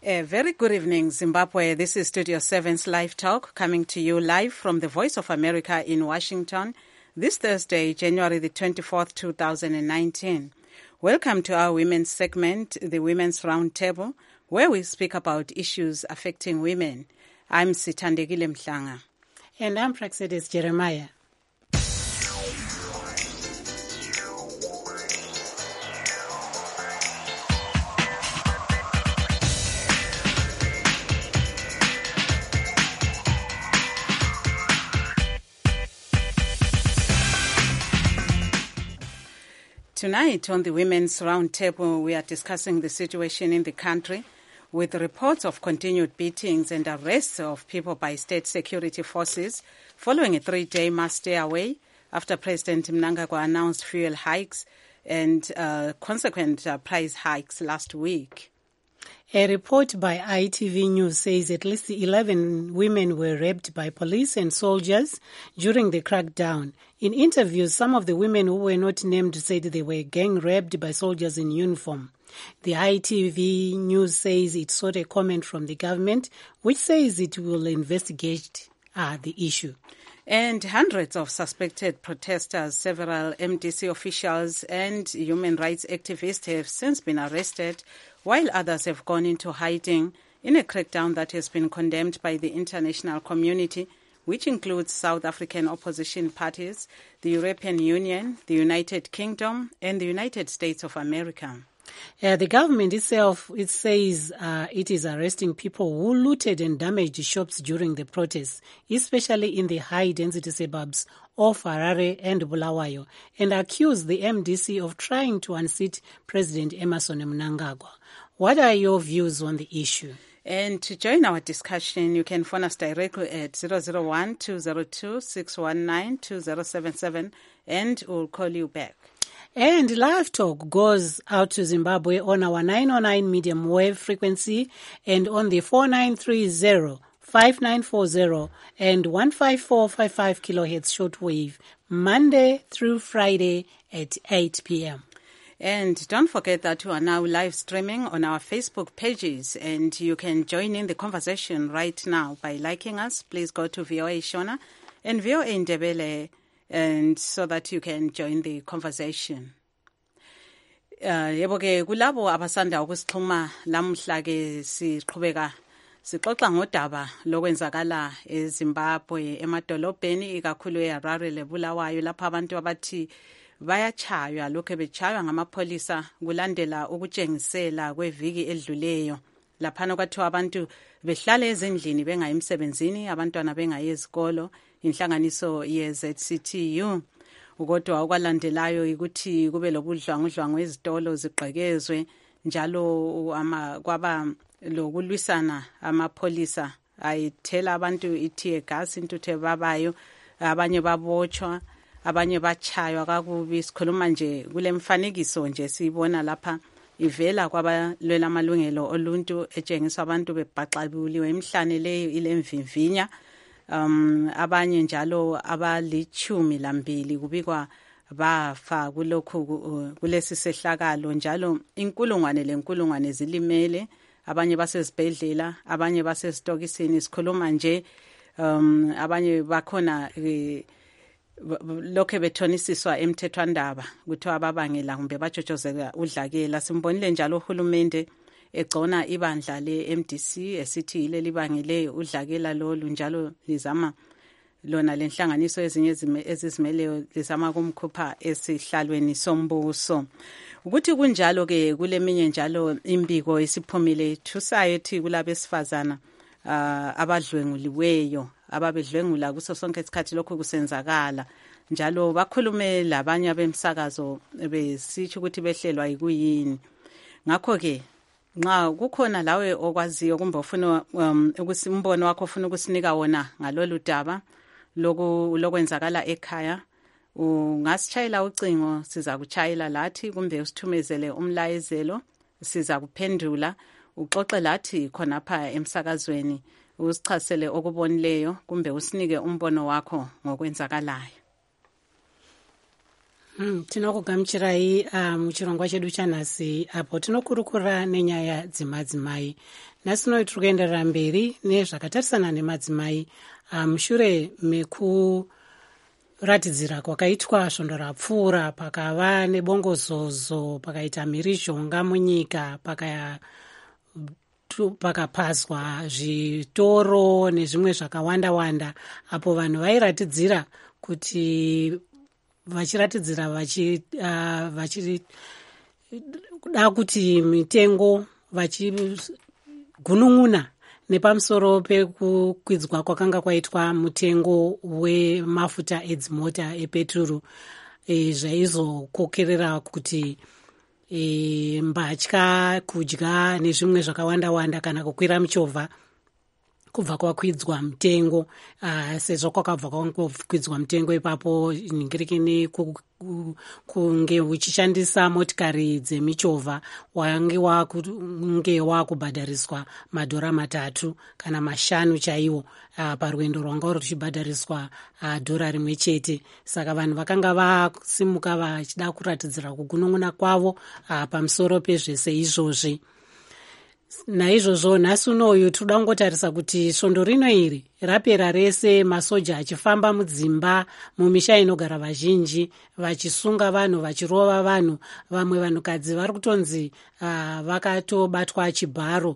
A very good evening, Zimbabwe. This is Studio 7's Live Talk, coming to you live from the Voice of America in Washington, this Thursday, January the 24th, 2019. Welcome to our women's segment, the Women's Roundtable, where we speak about issues affecting women. I'm Sithandekile Mhlanga. And I'm Praxedis Jeremiah. Tonight on the Women's Roundtable, we are discussing the situation in the country with reports of continued beatings and arrests of people by state security forces following a 3-day mass stay away after President Mnangagwa announced fuel hikes and consequent price hikes last week. A report by ITV News says at least 11 women were raped by police and soldiers during the crackdown. In interviews, some of the women who were not named said they were gang raped by soldiers in uniform. The ITV News says it sought a comment from the government, which says it will investigate the issue. And hundreds of suspected protesters, several MDC officials and human rights activists have since been arrested, while others have gone into hiding in a crackdown that has been condemned by the international community, which includes South African opposition parties, the European Union, the United Kingdom, and the United States of America. The government itself, it says it is arresting people who looted and damaged shops during the protests, especially in the high-density suburbs of Harare and Bulawayo, and accused the MDC of trying to unseat President Emmerson Mnangagwa. What are your views on the issue? And to join our discussion, you can phone us directly at 001-202-619-2077, and we'll call you back. And Live Talk goes out to Zimbabwe on our 909 medium wave frequency and on the 4930, 5940 and 15455 kilohertz shortwave, Monday through Friday at 8 p.m. And don't forget that we are now live streaming on our Facebook pages, and you can join in the conversation right now by liking us. Please go to VOA Shona and VOA Ndebele, and so that you can join the conversation. Yebo ke kulabo abasanda ukusixhuma lamhla ke siqhubeka sixoxa ngodaba lokwenzakala eZimbabwe emadolobheni ikakhulu eHarare leBulawayo lapha abantu abathi bayachaywa lokho bechaywa ngamapholisa kulandela ukutshengisela kweviki edluleyo laphana kwathiwa abantu behlala ezindlini bengayi emsebenzini, abantwana bengayi ezikolo. Inhlanganiso ye-ZCTU kodwa okwalandelayo ukuthi kube lobudlwangudlwangu ezitolo zigqekezwe njalo kwaba lokulwisana amapholisa ayithela abantu itear gas intuthe babayo, abanye babotshwa, abanye bachaywa kakubi. Sikhuluma nje kule mfanekiso nje sibona lapha ivela kwabalwela amalungelo oluntu etshengisa abantu bebhaxabuliwe emhlane leyo ilemvimvinya. Abanye njalo abali12 kubikwa bafa kulokhu kulesi sehlakalo, njalo inkulungwane zilimele, abanye basezibhedlela, abanye basesitokisini. Sikhuluma nje abanye bakhona lokho bethonisiswa emthethwandaba kuthiwa ababangela kumbe bajojozela udlakela. Simbonile njalo uhulumende egcona ibandla le-MDC esithi yile libangele udlakela lolu, njalo lizama lona lenhlanganiso ezinye ezizimeleyo lizama kumkhupha esihlalweni sombuso. Ukuthi kunjalo ke kuleminye njalo imbiko isiphumile thusayo ethi kulabesifazana abadlwenguliweyo ababedlwengula kuso sonke isikhathi lokho kusenzakala, njalo bakhulume labanye abemsakazo besitsho ukuthi behlelwa yikuyini. Ngakho ke nxa kukhona lawe okwaziyo kumbe ufuna umbono wakho ufuna ukusinika wona ngalolu daba lokwenzakala ekhaya, ungasitshayela ucingo, siza kuchayela lathi, kumbe usithumezele umlayezelo, siza kuphendula, uxoxe lathi khonapha emsakazweni, usichasele okubonileyo kumbe usinike umbono wakho ngokwenzakalayo. Tinokugamuchirai muchirongwa chedu chanhasi apo tinokurukura nenyaya dzemadzimai. Nhasi noi tiri kuenderera mberi nezvakatarisana nemadzimai mushure mekuratidzira kwakaitwa svondo rapfuura, pakava nebongozozo, pakaita mhirizhonga munyika, pakapazwa zvitoro nezvimwe zvakawanda-wanda, apo vanhu vairatidzira kuti vachiratidzira vachida kuti mitengo, vachigunun'una nepamusoro pekukwidzwa kwakanga kwaitwa mutengo wemafuta edzimota epeturu, zvaizokokerera kuti mbatya, kudya nezvimwe zvakawanda-wanda kana kukwira muchovha kubva kwakwidzwa mutengo. Sezvo kwakabva kwakwidzwa mutengo ipapo, ningirikini kunge uchishandisa motikari dzemichovha wange wakubhadhariswa $3 kana $5 chaiwo parwendo rwanga ruchibhadhariswa $1 chete. Saka vanhu vakanga vasimuka vachida kuratidzira kugunun'una kwavo pamusoro pezvese izvozvi. Naizvozvo nhasi unoyu tinoda kungotarisa kuti svondo rino iri rapera rese, masoja achifamba mudzimba, mumisha inogara vazhinji, vachisunga vanhu, vachirova vanhu. Vamwe vanhukadzi vari kutonzi vakatobatwa chibharo.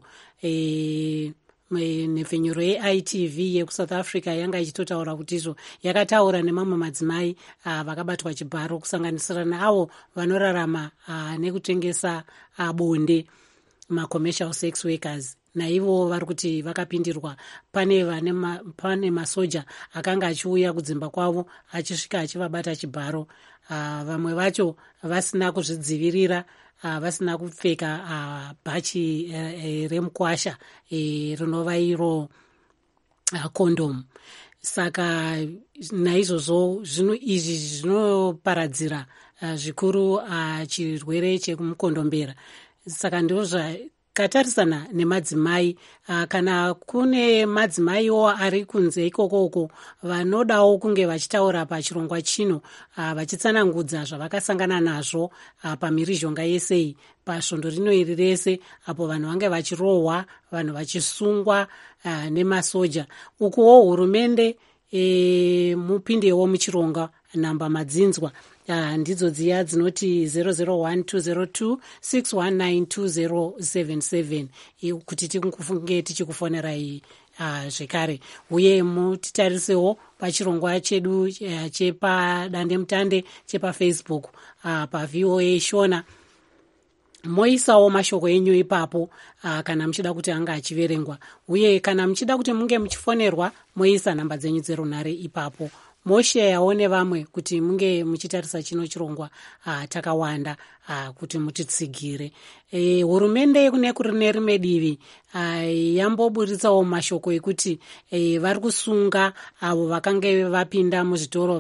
Nhefenyuro yeITV yekuSouth Africa yanga ichitotaura kuti izvo yakataura nemamwe madzimai vakabatwa chibharo, kusanganisira neavo vanorarama nekutengesa bonde, commercial sex workers. Naivo vari kuti vakapindirwa. Pane masoja akanga achiuya kudzimba kwavo achisvika achivabata chibharo. Vamwe vacho vasina kuzvidzivirira, vasina kupfeka bhachi remukwasha rinova iro condom. Saka naizvozvo zvinhu izvi zvinoparadzira zvikuru chirwere chekumukondombera. Saka ndizvo zvakatarisana nemadzimai. Kana kune madzimaiwo ari kunze ikokoko vanodawo kunge vachitaura pachirongwa chino, vachitsanangudza zvavakasangana nazvo pamhirizhonga yesei pasvondo rino iri rese, apo vanhu vange vachirohwa, vanhu vachisungwa nemasoja. Ukuwo hurumende mupindewo muchironga, nhamba madzinzwa ndidzo dziya dzinoti 0012026192077 kuti tikunge tichikufonerai zvekare. Uye mutitarisewo pachirongwa chedu chepadandemutande chepafacebook paVOA Shona, moisawo mashoko enyu ipapo kana muchida kuti anga achiverengwa. Uye kana muchida kuti munge muchifonerwa, moisa nhamba dzenyu dzerunhare ipapo. Mosheyawo nevamwe kuti munge muchitarisa chino chirongwa takawanda kuti mutitsigire. Hurumende kune rimwe divi yamboburitsawo mashoko ekuti vari kusunga avo vakange vapinda muzvitoro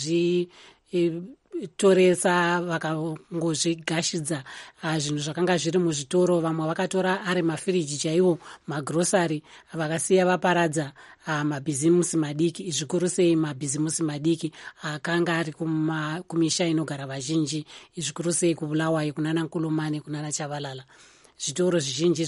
vakazvitoresa, vakangozvigashidza zvinhu zvakanga zviri muzvitoro. Vamwe vakatora ari mafiriji chaiwo, magrosari, vakasiya vaparadza mabhizimusi madiki, zvikuru sei mabhizimusi madiki akanga ari kumisha inogara vazhinji, zvikuru sei kuBulawayo, kunana Nkulumane, kunana Chavalala. Zvitoro zvizhinji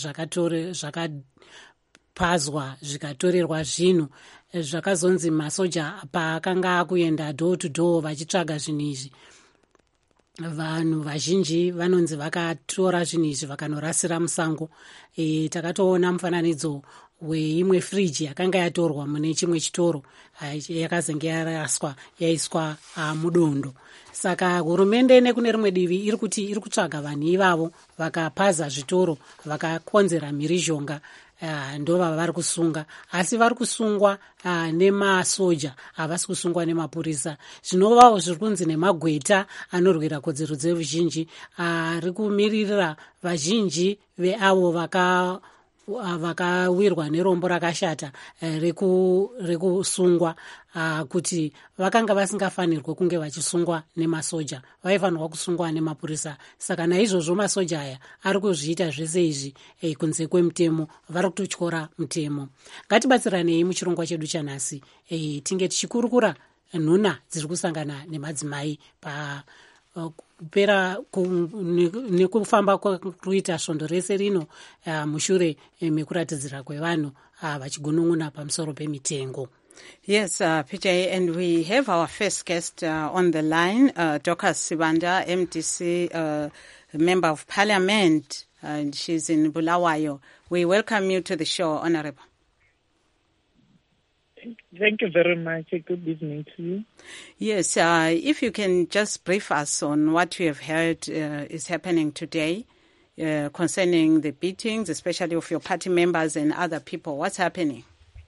zvakapazwa zvikatorerwa zvinhu. Zvakazonzi masoja paakanga akuenda door to door vachitsvaga zvinhu izvi, vanhu vazhinji vanonzi vakatora zvinhu izvi vakanorasira musango. Takatoona mufananidzo weimwe firiji yakanga yatorwa mune chimwe chitoro, yakazenge yaraswa yaiswa mudondo. Saka hurumende nekune rimwe divi iri kuti iri kutsvaga vanhu ivavo vakapaza zvitoro, vakakonzera mhirizhonga, ndova vari kusunga. Asi vari kusungwa nemasoja, havasi kusungwa nemapurisa. Zvinovawo zviri kunzi nemagweta anorwira kodzero dzevuzhinji ari kumirira vazhinji veavo vakawirwa nerombo rakashata rekusungwa, kuti vakanga vasingafanirwe kunge vachisungwa nemasoja, vaifanirwa kusungwa nemapurisa. Saka naizvozvo masoja aya ari kuzviita zvese izvi kunze kwemutemo, vari kutotyora mutemo. Ngatibatsiranei muchirongwa chedu chanhasi tinge tichikurukura nhuna dziri kusangana nemadzimai kupera nekufamba kuita svondo rese rino mushure mekuratidzira kwevanhu vachigunun'una pamusoro pemitengo. Yes, PJ, and we have our first guest on the line, Dorcas Sibanda, MDC, Member of Parliament, and she's in Bulawayo. We welcome you to the show, Honorable. Thank you very much. Good evening to you. Yes, if you can just brief us on what you have heard is happening today concerning the beatings, especially of your party members and other people. What's happening?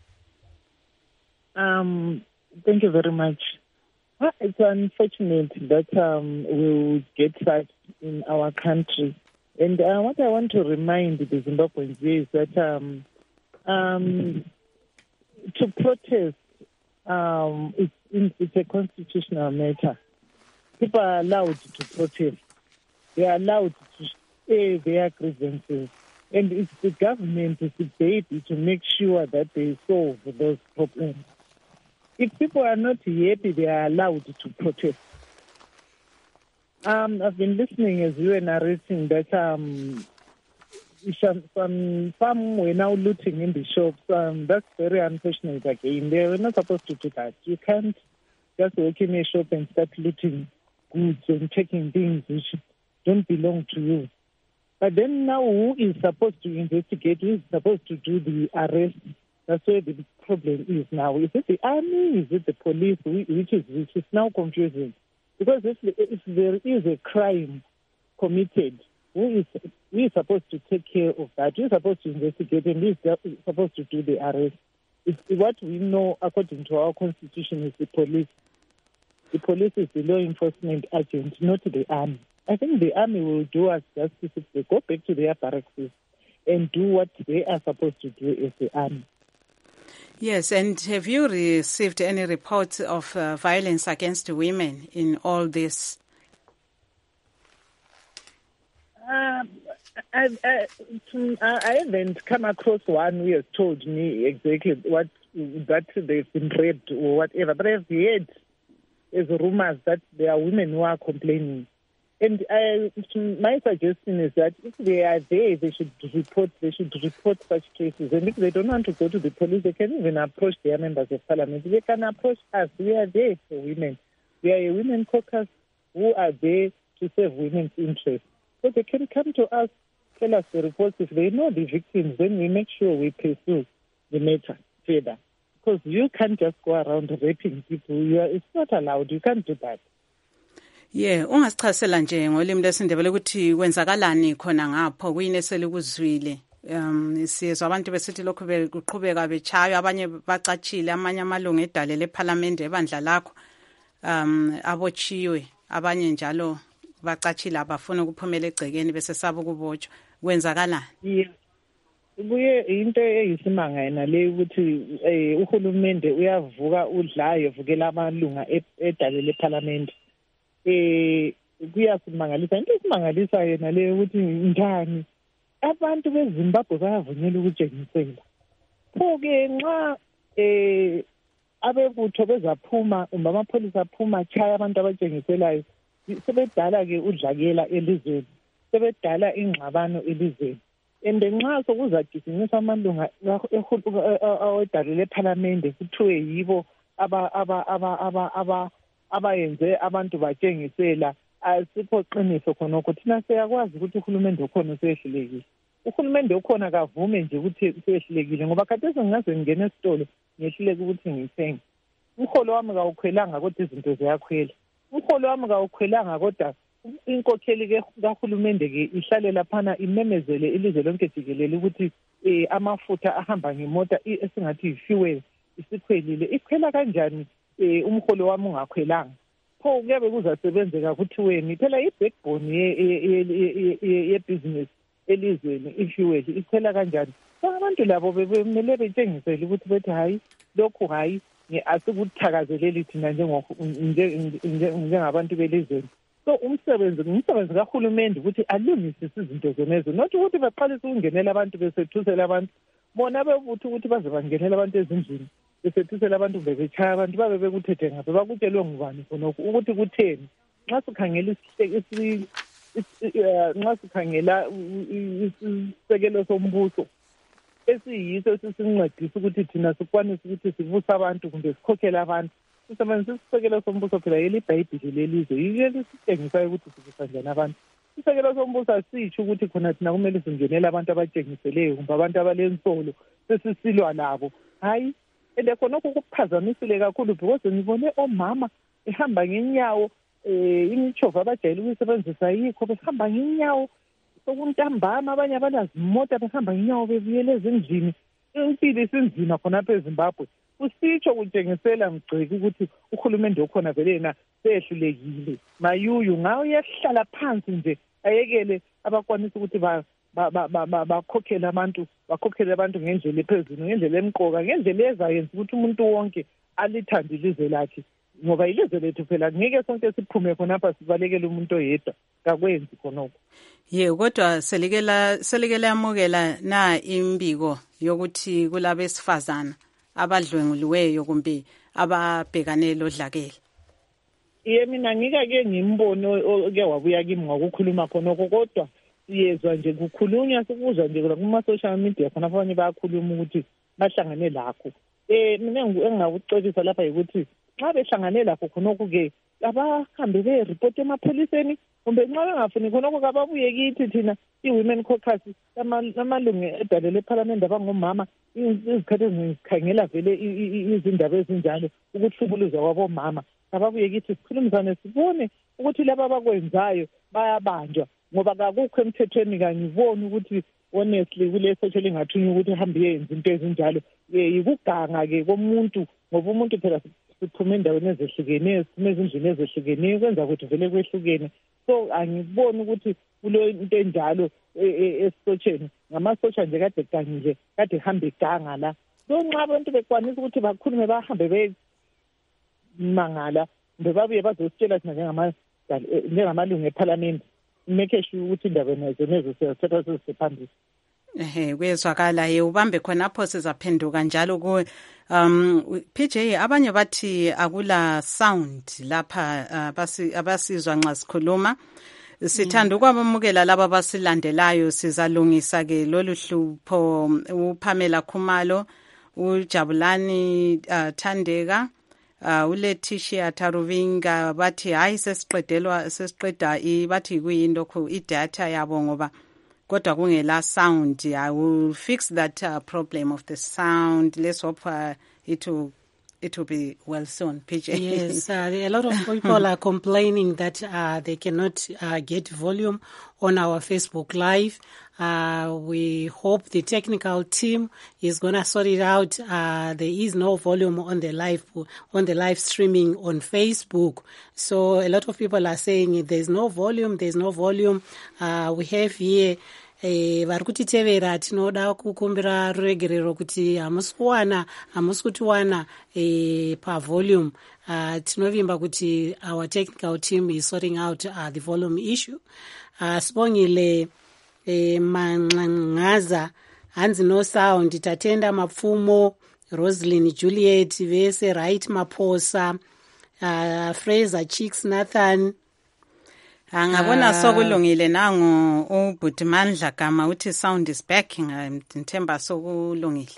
Thank you very much. It's unfortunate that we would get such in our country. And what I want to remind the Zimbabweans is that to protest, it's a constitutional matter. People are allowed to protest. They are allowed to say their grievances. And it's the government, it's the baby to make sure that they solve those problems. If people are not happy, they are allowed to protest. I've been listening as you were narrating that some were now looting in the shops. That's very unfortunate again. They were not supposed to do that. You can't just walk in a shop and start looting goods and taking things which don't belong to you. But then now who is supposed to investigate? Who is supposed to do the arrest? That's where the problem is now. Is it the army? Is it the police? Which is now confusing. Because if there is a crime committed, who is supposed to take care of that? Who is supposed to investigate and who is supposed to do the arrest? What we know, according to our constitution, is the police. The police is the law enforcement agent, not the army. I think the army will do us justice if they go back to their barracks and do what they are supposed to do as the army. Yes, and have you received any reports of violence against women in all this? I haven't come across one who has told me exactly that they've been raped or whatever, but I've heard as rumors that there are women who are complaining. And my suggestion is that if they are there, they should report such cases. And if they don't want to go to the police, they can even approach their members of parliament. They can approach us. We are there for women. We are a women caucus who are there to serve women's interests. So they can come to us, tell us the reports. If they know the victims, then we make sure we pursue the matter further. Because you can't just go around raping people. It's not allowed. You can't do that. Yeah, ungasichasela nje ngolimi lwesindebele ukuthi kwenzakalani khona ngapho kuyini ukuzwile. Siyezwa abantu besithi lokho beqhubeka bechaywa, abanye bacatshile, amanye amalungu edale leParliament ebandla lakho abotshiwe, abanye njalo bacatshile abafuna ukuphumela egcekeni bese saba ukubotshwa. Kwenzakalani? Yeah. Kuye into eyisimanga yena le ukuthi uhulumende uyavuka udlayo evukela amalunga edale leParliament. Kuyasimangalisa into esimangalisa yena le ukuthi njani abantu beZimbabwe bayavunyela ukutshengisela. Pho-ke nxa abebutho bezaphuma amapholisa aphuma chaya abantu abatshengiselayo, sebedala-ke udlakela elizweni, sebedala ingxabano elizweni. And nxa sokuzagijinyiswa amalunga awedale leParliament kuthiwe yibo abayenze abantu batshengisela, asikho qiniso khonokho. Thina siyakwazi ukuthi uhulumende okhona usehlulekile. Uhulumende okhona kavume nje ukuthi usehlulekile, ngoba khathesi ngingaze ngingene esitolo ngehluleke ukuthi ngithenge. Umholo wami kawukhwelanga kodwa izinto ziyakhwela. Umholo wami kawukhwelanga kodwa inkokheli kahulumende-ke ihlale laphana imemezele ilizwe lonke jikelele ukuthi amafutha ahamba ngemota esingathi yi-fuel isikhwelile. Ikhwela kanjani umholo wami ungakhwelanga? Pho kuyabe kuzasebenzeka kuthiweni phela i-backbone ye-business elizweni i-fuel ikhwela kanjani? So abantu labo bemele betshengisele ukuthi bethi hayi lokhu hayi asikuthakazeleli thina njengabantu belizweni. So umsebenzi kahulumende ukuthi alungisise izinto zonezo, not ukuthi baqalise ukungenela abantu besethusela abantu. Bona bebuthi ukuthi baze bangenela abantu ezindlini besethusela abantu bebechaya abantu babe bekuthethe ngapha bakutshelwe ngubani khonokho ukuthi kutheni. nxa sikhangela nxa sikhangela isisekelo sombuso esiyiso esisincedisa ukuthi thina sikwanise ukuthi sivuse abantu kumbe sikhokhele abantu, sisebenzisa isisekelo sombuso phela yelibhayibhili lelizwe, yilo lisitshengisayo ukuthi sivusa njani abantu. Isisekelo sombuso asitsho ukuthi khona thina kumele singenele abantu abatshengiseleyo kumbe abantu abalensolo sesisilwa labo. Hayi, ende khonokho kuphazamisile kakhulu because ngibone omama behamba ngenyawo, imitshova abajayele ukuyisebenzisa yikho behamba ngenyawo, sokuntambama abanye abanazimota behamba ngenyawo bebuyela ezindlini. Impilo isinzima khonapha eZimbabwe. Kusitsho kutshengisela Mgceki ukuthi uhulumende okhona vele yena seyehlulekile. Mayuyu ngawo uyahlala phansi nje ayekele abakwanisa ukuthi bakhokhele abantu ngendlela ephezulu, ngendlela emqoka, ngendlela ezayenza ukuthi umuntu wonke alithande ilizwe lakhe, ngoba ilizwe lethu phela ngeke sonke siphume khonapha sibalekele umuntu oyedwa, kakwenzi khonokho. Kodwa selike lamukela na imbiko yokuthi kulabesifazana abadlwenguliweyo kumbe ababhekane lodlakela? Mina ngike ngimbono oke wabuya kimi ngokukhuluma khonokho, kodwa siyezwa nje kukhulunywa, sikuzwa nje kuma-social media khona abanye bayakhuluma ukuthi bahlangane lakho. Mina engingakucebisa lapha yikuthi nxa behlangane lakho khonokho-ke abahambe be-report emapholiseni, kumbe nxa bengafuni khonokho kababuye kithi thina i-Women Caucus amalungu edale lephalamende abangomama, izikhathi ezikhangela vele izindaba ezinjalo, ukuhlubuluzwa kwabomama. Ababuye kithi sikhulumisane sibone ukuthi laba abakwenzayo bayabanjwa, ngoba kakukho emthethweni kangiboni ukuthi honestly kulesotsho elingathunywa ukuthi hambe yenza into ezinjalo. Yikuganga-ke komuntu, ngoba umuntu phela siphume endaweni ezehlukeneyo, siphume ezindlini ezehlukeneyo, kwenza ukuthi vele kwehlukene. So angiboni ukuthi kulo into enjalo esotsheni. Ngamasotsha nje kade gangile, kade hambe iganga la. So nxa abantu bekwanisa ukuthi bakhulume bahambe bemangala, kumbe babuye bazositshela thina njengamalungu ephalamende, make sure ukuthi indaba nezo siyazithatha sizisephambili. Kuyezwakala. Ubambe khonapho sizaphenduka njalo ku PJ. Abanye bathi akula sound lapha abasizwa nxa sikhuluma. Sithanda ukwamukela laba basilandelayo, sizalungisa ke lolu hlupho. uPamela Khumalo, uJabulani Thandeka, uLetitia Taruvinga bathi hayi sesiqeda bathi kuyinto idatha yabo ngoba kodwa kungela sound. I will fix that problem of the sound. Let's hope it will be well soon, PJ. Yes, a lot of people are complaining that they cannot get volume on our Facebook Live. We hope the technical team is going to sort it out. There is no volume on the live streaming on Facebook. So a lot of people are saying there's no volume. We have here vari kutitevera tinoda kukumbira ruregerero kuti hamusi kutiwana pavolume. Tinovimba kuti our technical team is sorting out the volume issue. Sibongile Manqanqaza, hanzi no sound, Tatenda Mapfumo, Roslyn Juliet, vese Right Maposa, Fraser Chicks Nathan. Angabona sokulungile nangu uBudimandla Gama uthi sound is back. Ngithemba sokulungile.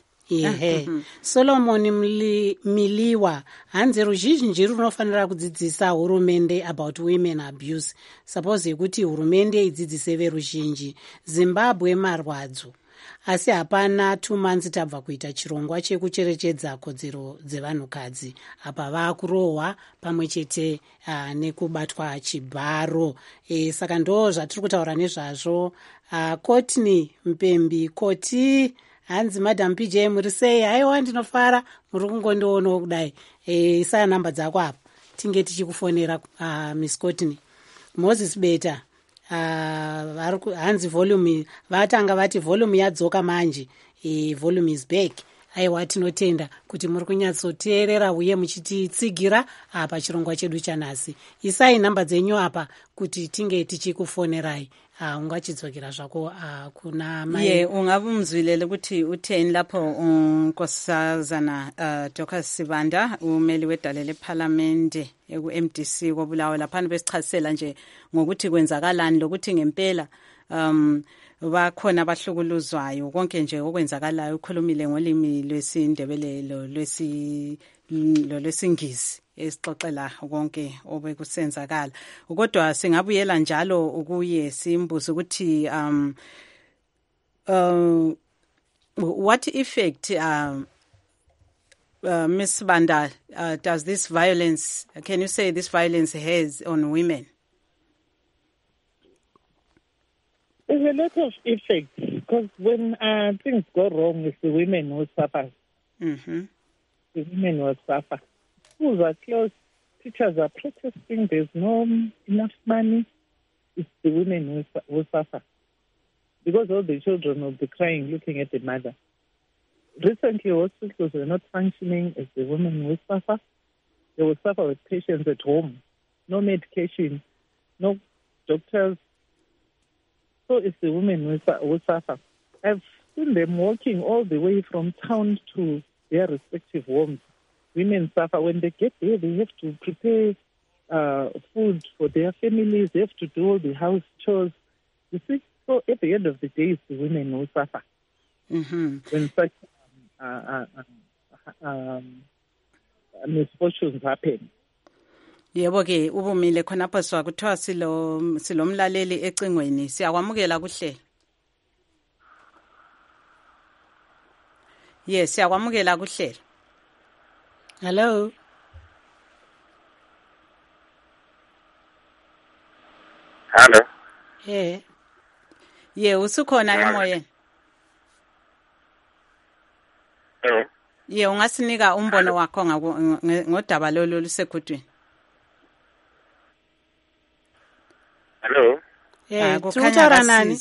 Solomon Miliwa, hanzi ruzhinji runofanira kudzidzisa hurumende about women abuse. Suppose kuti hurumende idzidzise veruzhinji. Zimbabwe marwadzo. Asi hapana 2 months tabva kuita chirongwa chekucherechedza kodzero dzevanhukadzi. Apa vakurohwa pamwe chete nekubatwa chibharo. Saka ndo zvatiri kutaura nezvazvo. Kotini Mpembi Koti, hanzi Madam PJ muri sei? Haiwa ndinofara, muri kungondoonawo kudai. Isaya namba dzako apa tinge tichikufonera Miss Kotini. Moses Beta, hanzi volume vatanga vati volume yadzoka manje, volume is back. Aiwa tinotenda kuti muri kunyatsoteerera uye muchititsigira apa chirongwa chedu chanhasi. Isai namba dzenyu apa kuti tinge tichikufonerai. ungachidzokera zvako kuna mai ungabe umzwilele ukuthi utheni lapho unkosazana Dorcas Sibanda umeli wedale leParliament eku-MDC koBulawayo lapha besichazisela nje ngokuthi kwenzakalani lokuthi ngempela bakhona abahlukuluzwayo konke nje okwenzakalayo ukhulumile ngolimi lwesindebele lwesingisi esixoxela konke obekusenzakala kodwa singabuyela njalo ukuye simbuze ukuthi what effect Ms. Banda does this violence, can you say this violence has on women? There's a lot of effects because when things go wrong, it's the women who suffer. Mm-hmm. The women will suffer. Schools are closed. Teachers are protesting. There's no enough money. It's the women who suffer. Because all the children will be crying, looking at the mother. Recently, hospitals were not functioning as the women will suffer. They will suffer with patients at home. No medication, no doctors. So it's the women who suffer. I've seen them walking all the way from town to their respective homes. Women suffer. When they get there, they have to prepare food for their families. They have to do all the house chores. You see, so at the end of the day, it's the women who suffer. Mm-hmm. When such misfortunes happen. Yebo ke ubumile khonapho swakuthiwa silomlaleli ecingweni siyakwamukela kuhlelo. Yes, siyakwamukela kuhlelo. Hello. Hello. Yeah, usukhona emoyeni. Yeah, ungasinika umbono wakho ngodaba lolu lusekudwini. Hello. Kukhanya nani?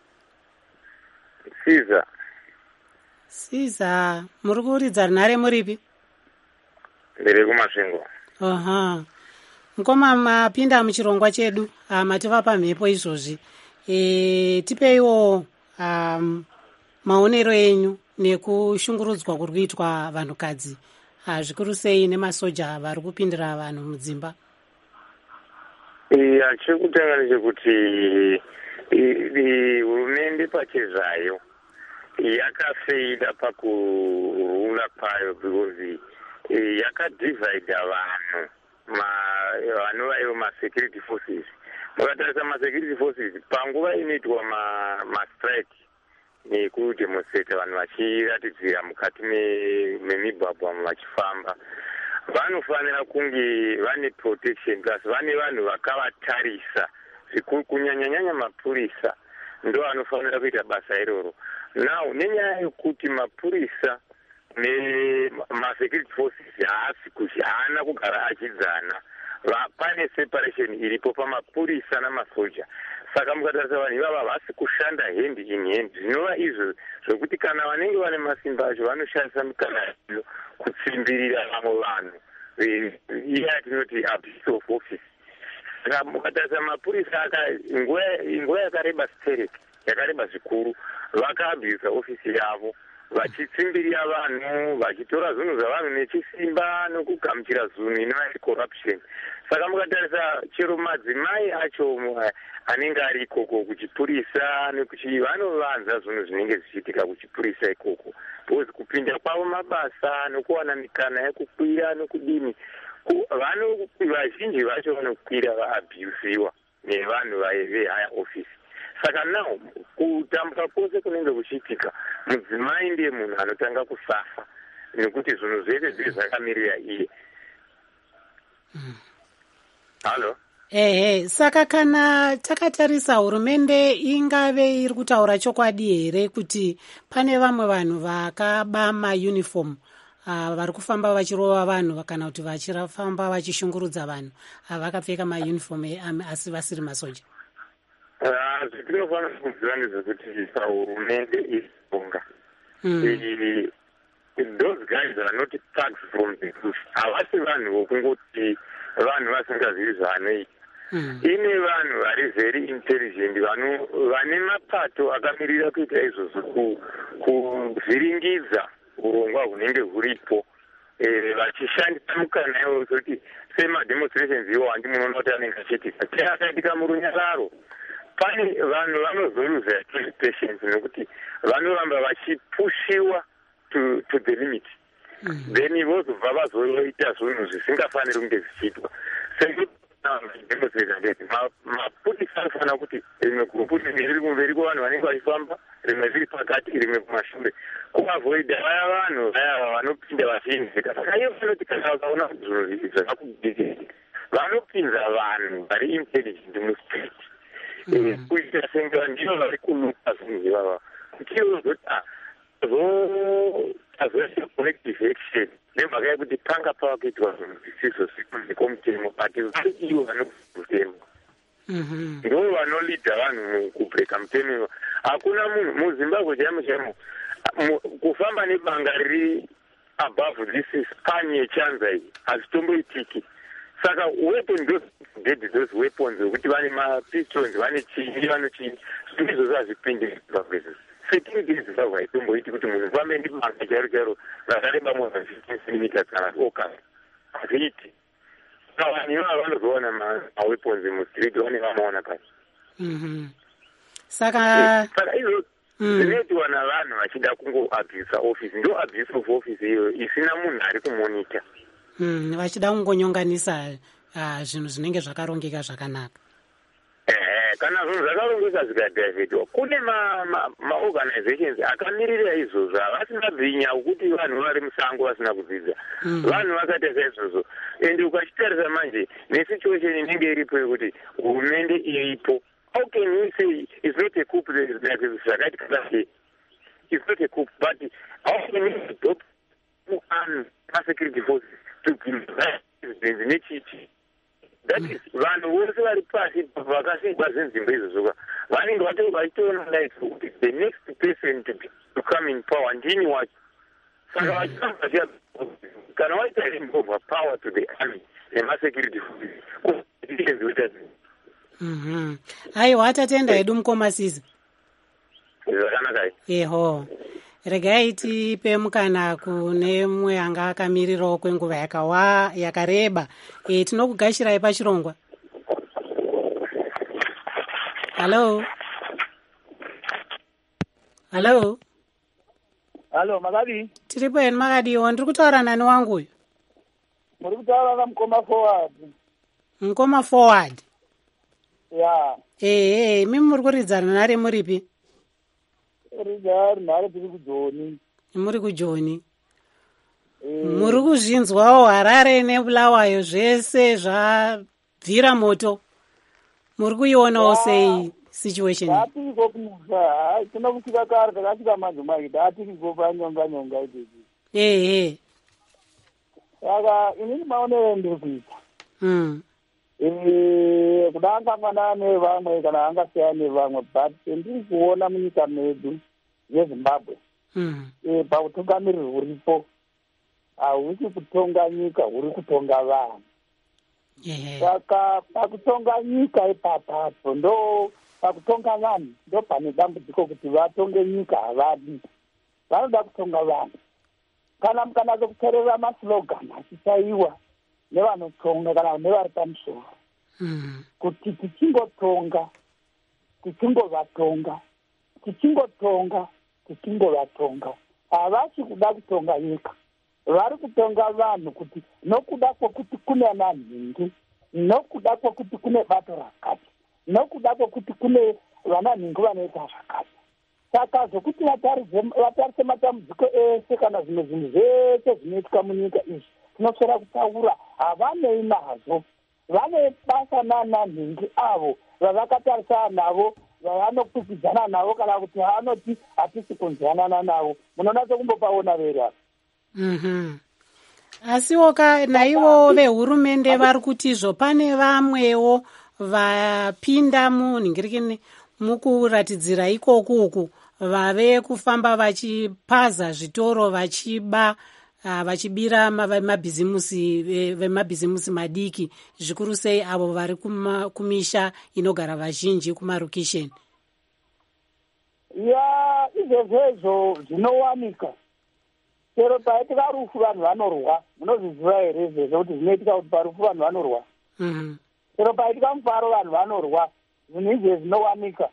Siza, muri kuridza runhare muripi? Ndiri kumasvingo. Aha. Nkoma mapinda muchirongwa chedu, mativapa mhepo izvozvi. Tipeiwo maonero enyu nekushungurudzwa kuri kuitwa vanhukadzi zvikuru sei nemasoja vari kupindira vanhu mudzimba. Chekutanga ndechekuti hurumende pachezvayo yakafeida pakurula kwayo because yakadivhaidha vanhu vanova ivo masecurity forces. Mukatarisa masecurity forces panguva inoitwa mastrike nekudemonstrata vanhu vachiratidzira mukati memigwagwa vachifamba, vanofanira kunge vane protection plus vane vanhu vakavatarisa zvikuru kunyanyanyanya mapurisa ndo vanofanira kuita basa iroro. Now nenyaya yekuti mapurisa nemasecurity forces haana kugara achidzana, pane separation iripo pamapurisa namasoja. Saka mukatarisa vanhu ivava havasi kushanda hand in hand, zvinova izvo zvokuti kana vanenge vane masimba acho vanoshandisa mikana iyo kutsimbirira vamwe vanhu iya yatinoti abuse of office. Saka mukatarisa mapurisa nguva yakareba yakareba zvikuru vakaabhisa ofisi yavo vachitsimbirira vanhu vachitora zvinhu zvavanhu nechisimba nokugamuchira zvinhu inova corruption. Saka mukatarisa chero madzimai acho anenge ari ikoko kuchipurisa vanovanza zvinhu zvinenge zvichiitika kuchipurisa ikoko because kupinda kwavo mabasa nokuwana mikana yekukwira nokudini vazhinji vacho vanokwira vaabhusiwa nevanhu vehigher office. Saka now kutambuka kwose kunenge kuchiitika mudzimai ndiye munhu anotanga kusafa nekuti zvinhu zvese zviri zvakamirira iye. Halo. Saka kana takatarisa hurumende ingave iri kutaura chokwadi here kuti pane vamwe vanhu vakaba mauniform vari kufamba vachirova vanhu kana kuti vachifamba vachishungurudza vanhu vakapfeka mauniform asi vasiri masoja? Zvetinofanira kuziva ndezvekuti hurumende ironga. Those guys are not thugs from the bush. Havasi vanhu vokungoti vanhu vasingazivi zvavanoita. ine vanhu vari very intelligent vane mapato akamirira kuita izvozvo kuvhiringidza urongwa hunenge huripo vachishandisa mukana iwo kuti semademonstrations iwo handi munoona kuti anenge achiitika akaitika murunyararo pane vanhu vanozoruza patience nekuti vanoramba vachipushiwa to the limit then vozobva vazoita zvinhu zvisingafaniri kunge zvichiitwa mapurisa anofanira kuti rimwe gurupu riri kumberi kwevanhu vanenge vachifamba rimwe riri pakati rimwe kumashure kuavoida vaya vanhu vaya vanopinda vachinzika saka iyo vanoti kana vakaona kuti zvinhu izvi zvakudikirika vanopinza vanhu vari intelligent mustreet kuita senge ndivo vari kunuka zvinhu ivava kuti ivo azoita collective action nemhaka yekuti panga pava kuitwa zvinhu zvisizvo zvikunze kwomutemo but vari ivo vanokutemo ndo vanolidha vanhu kubreka mutemo. Hakuna munhu muzimbabwe chaimo kufamba nebanga riri above this span yechanza iyi hazitomboitiki. Saka weapon those weapons wekuti vane mapistols vane chini vanochini izvo zvazvipindi zimbabwe setting this zimbabwe haitomboiti kuti munhu fambe ndibanga charo rakareba more than 15 centimeters kana oka hazviiti. Saka vanhu ivava vanozoona maweapons mustreet vane vamaona pasi. Saka izvo zvinoitwa navanhu vachida kungoabhisa office ndo abuse of office iyo isina munhu ari kumonita. Vachida kungonyonganisa zvinhu zvinenge zvakarongeka zvakanaka. Kana zvinhu zvakarongeka zvikadhaivhetwa kune maorganizations akamirira izvozvo havasina bhinya kuti vanhu vari musango vasina kudzidza. Vanhu vakaita saizvozvo ende ukachitarisa manje nesituation inenge iripo yekuti hurumende iripo. How can we say it's not a coup like zvakaita kadai? It's not a coup, but how can we stop security forces to give nechiti? That is vanhu vose vari pasi vakasikwa zvinzvimbo izvozvo vanenge vachitoona like the next person to come in power ndini wacho. Saka vachitamba kana waita remove power to the army nemasecurity forces aiwa tatenda hedu mukoma Siza zvakanaka yeho regai tipe mukana kune mumwe anga akamirirawo kwenguva yakareba. Tinokugashirai pachirongwa. Halo Makadi. Tiripo eni Makadiwo, ndiri kutaura nani wangu uyu? Muri kutaura naMukoma Forward. Mukoma Forward. Ya. Mimi muri kuridzana nare muripi? Nare tiri kuJoni. Muri kuJoni. Muri kuzvinzwawo Harare neBulawayo zvese zvabvira moto. Muri kuionawo sei situation? Hatiko kunuka. Tinokusvika kare takasvika manje hatiko panyonga idzi. Saka inini maonero ndiri kuita. Kuda angangana nevamwe kana angasiyana nevamwe but ndiri kuona munyika medu yeZimbabwe pautungamiriri huripo hahusi kutonga nyika huri kutonga vanhu. Saka pakutonga nyika ipapapo ndo pakutonga vanhu ndo pane dambudziko kuti vatonge nyika havadi vanoda kutonga vanhu. Kana mukanatso kuteerera maslogan achishaiwa nevanotonga kana nevari pamusoro kuti tichingotonga havasi kuda kutonga nyika vari kutonga vanhu kuti nokuda kwokuti kune ananhingi nokuda kwokuti kune bato rakati nokuda kwokuti kune vananhingi vanoita zvakati. Saka zvokuti vatarise matambudziko ese kana zvimwe zvinhu zvese zvinoitika munyika izvi tinosvera kutaura havanei nazvo. Vane basa nananhingi avo vavakatarisana navo vavanokwikwidzana navo kana kuti vanoti hatisi kunzwanana navo. Munonatso kumbopaona veri apa. Asiwo naivo vehurumende vari kutizvo pane vamwewo vapinda munhingirikini mukuratidzira ikoku vave kufamba vachipaza zvitoro vachiba vachibira vemabhizimusi madiki, zvikuru sei avo vari kumisha inogara vazhinji kumarokesheni. Ya izvezvo zvinowanika. Chero paitika rufu vanhu vanorwa, munozviziva here izvezvo kuti zvinoitika kuti parufu vanhu vanorwa. Chero paitika mufaro vanhu vanorwa, zvinhu izvezvi zvinowanika.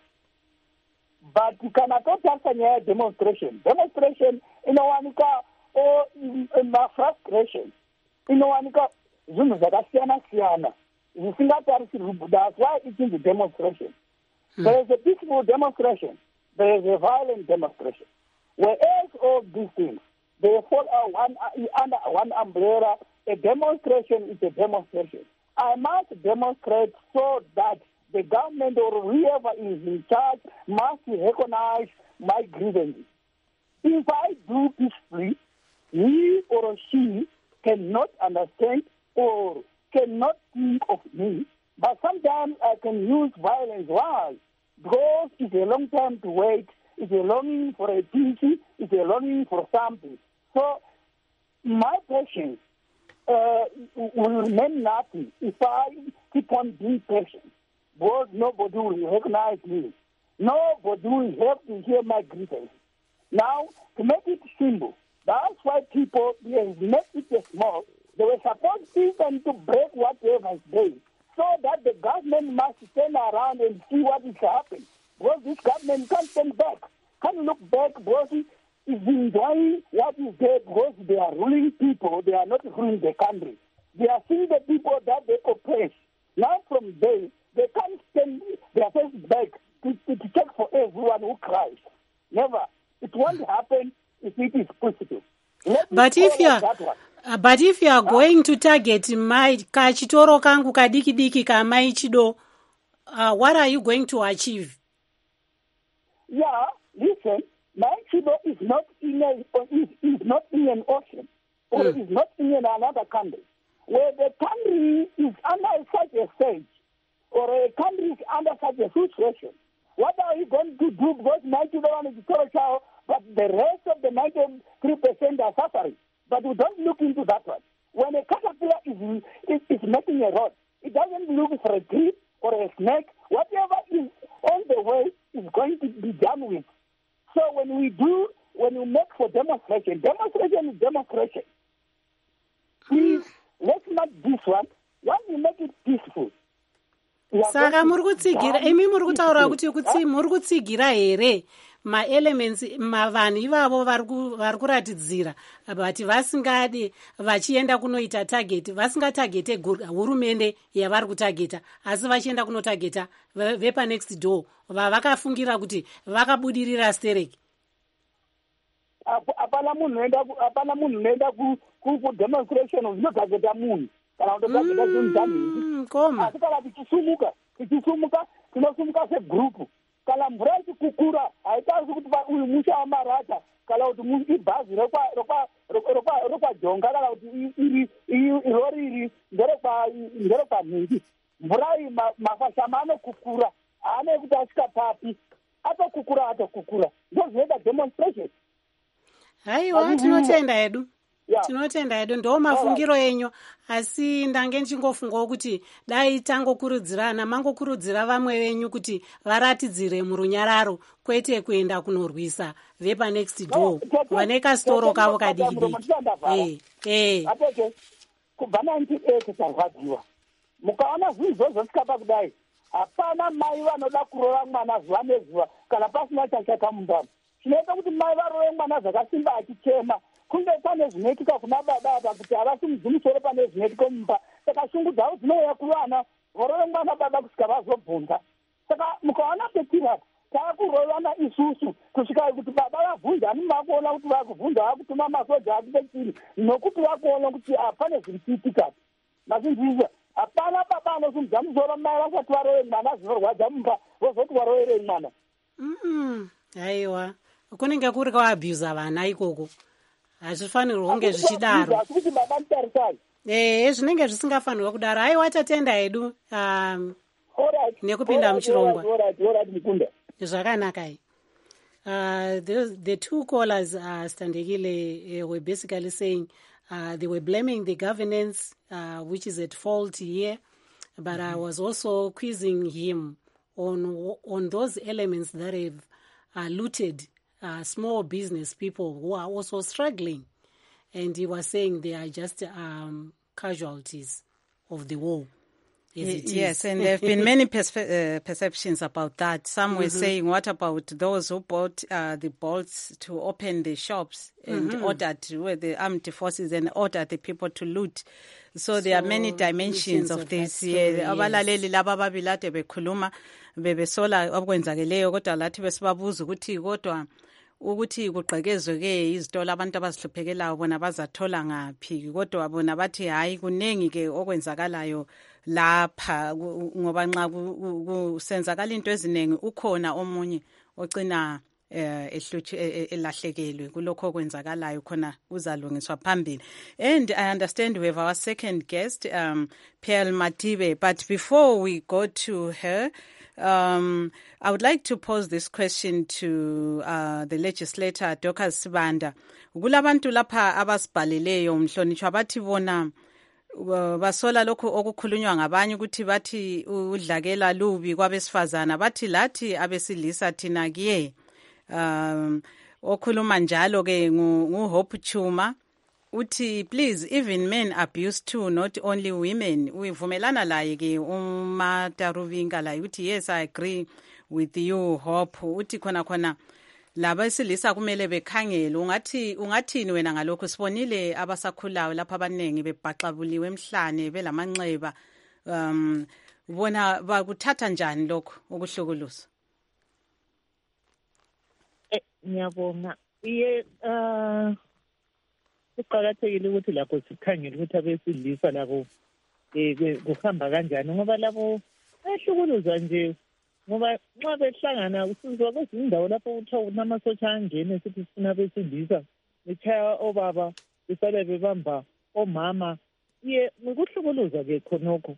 But kana totarisa nyaya yedemonstration inowanika mafrustration, inowanika zvinhu zvakasiyana-siyana zvisingatarisirwi. That's why it is a demonstration. There is a peaceful demonstration. There is a violent demonstration. Whereas all these things, they fall under one umbrella. A demonstration is a demonstration. I must demonstrate so that the government or whoever is in charge must recognize my grievances. If I do peacefully, he or she cannot understand or cannot think of me, but sometimes I can use violence. Why? Because it's a long time to wait, it's a longing for a peace, it's a longing for something. So my patience will remain nothing if I keep on being patient, because nobody will recognize me. Nobody will have to hear my grievances. Now, to make it simple, that's why people make it small. They were supposed even to break whatever is there, so that the government must turn around and see what is happening. Because this government can't stand back, can't look back, because it is enjoying what is there, because they are ruling people, they are not ruling the country. They are seeing the people that they oppress. Now from there, they can't stand their face back to check for everyone who cries. Never. It won't happen if it is possible. But if you are going to target my kachitoro kangu kadiki kamai chido, what are you going to achieve? Yeah, listen, my chido is not in an ocean, or is not in another country. Where the country is under such a stage, or a country is under such a situation, what are you going to do? Because 91 is a but the rest of the 93% are suffering. But we don't look into that one. When a caterpillar is making a road, it doesn't look for a tree or a snake. Whatever is on the way is going to be done with. So when we make for demonstration is demonstration. Please, let's not this one. Once we make it peaceful. Saka muri kutsigira imi muri kutaura kuti muri kutsigira here ma-elements vanhu ivavo vari kuratidzira vati vasingadi vachienda kunoita target, vasingatagete hurumende yavari kutageta, asi vachienda kunotageta vepa next door vavakafungira kuti vakabudirira stereki. Hapana munhu unoenda kudemonstration unotageta munhu kana kutotageta zvinhu koma. Asi kana tichisumuka tinosumuka segrupu. Kana mvura ichikukura haitazi kuti uyu musha wamarata kana kuti ibhazi rekwajonga kana kuti irori iri nderekwanhingi. Mvura iyi mafashama anokukura, haanei kuti asvika papi, atokukura. Ndo zvinoita demonstration. Haiwa, tinotenda hedu ndo mafungiro enyu, asi ndange ndichingofungawo kuti dai tangokurudzirana, mangokurudzira vamwe venyu kuti varatidzire murunyararo, kwete kuenda kunorwisa vepa next door vane kastoro kavo kadiki. Kubva 98 tarwadziwa, mukaona zvinhu zvozosvika kudai, hapana mai vanoda kurova mwana zuva nezuva kana pasina chachaka mundani. Chinoita kuti mai varove mwana zvakasimba achichema, kunge pane zvinoitika kuna baba kuti havasi musoro pane zvinoitika mumba. Saka shungu dzavo dzinouya kuvana vorove mwana baba kusvika vazobvunza. Saka mukaona petirapa taakurovana isusu kusvika kuti baba vabvunza, ani makuona kuti vakubvunza vakutuma masoja akupe chiri, nokuti vakuona kuti hapane zviri kuitika. Mazinzizva hapana baba anosimudza musoro mai vasati varove mwana zvinorwadza mumba vozoti warovere mwana. Haiwa, kunenge kuri kwaabhuza vana ikoko. Hazvifanirwa kunge zvichidaro. Zvinenge zvisingafanirwa kudaro. Haiwa, tatenda hedu nekupinda muchirongwa. Zvakanaka. The two callers, Standegile, were basically saying they were blaming the governance, which is at fault here. But I was also quizzing him on those elements that have looted small business people who are also struggling. And he was saying they are just casualties of the war. Yes, and there have been many perceptions about that. Some were saying, what about those who bought the bolts to open the shops and ordered the armed forces and ordered the people to loot? So there are many dimensions of this. Abalaleli laba babilade bekhuluma bebesola okwenzakeleyo kodwa lathi besibabuza ukuthi kodwa ukuthi kugqekezwe ke izitolo abantu abazihluphekelayo bona bazathola ngaphi kodwa bona bathi hayi kunengi ke okwenzakalayo lapha ngoba nxa kusenzakala into eziningi ukhona omunye ocina elahlekelwe kulokho okwenzakalayo khona uzalungiswa phambili. And I understand we have our second guest, Pearl Matibe, but before we go to her, I would like to pose this question to the legislator, Dorcas Sibanda. Kulabantu lapha abasibhaleleyo mhlonishwa bathi bona basola lokho okukhulunywa ngabanye ukuthi bathi udlakela lubi kwabesifazana bathi lathi abesilisa thina kiye okhuluma njalo ke nguHope Chuma uthi please even men abuse too, not only women. Uvumelana laye ke uMataruvinga la uthi yes I agree with you Hope uthi khona laba besilisa kumele bekhangele ungathini wena ngalokho sibonile abasakhulayo lapha abanengi bebhaxabuliwe emhlane belamanxeba bona bakuthatha njani lokho ukuhlukuluza? Ngiyabonga kuqakathekile ukuthi lapho sikhangele ukuthi abesilisa labo kuhamba kanjani ngoba labo bayahlukuluza nje ngoba nxa behlangana usizwa kwezinye indawo lapho kuthiwa kunamasotsha angene sithi sifuna abesilisa betshaya obaba besale bebamba omama kuhlukuluza ke khonokho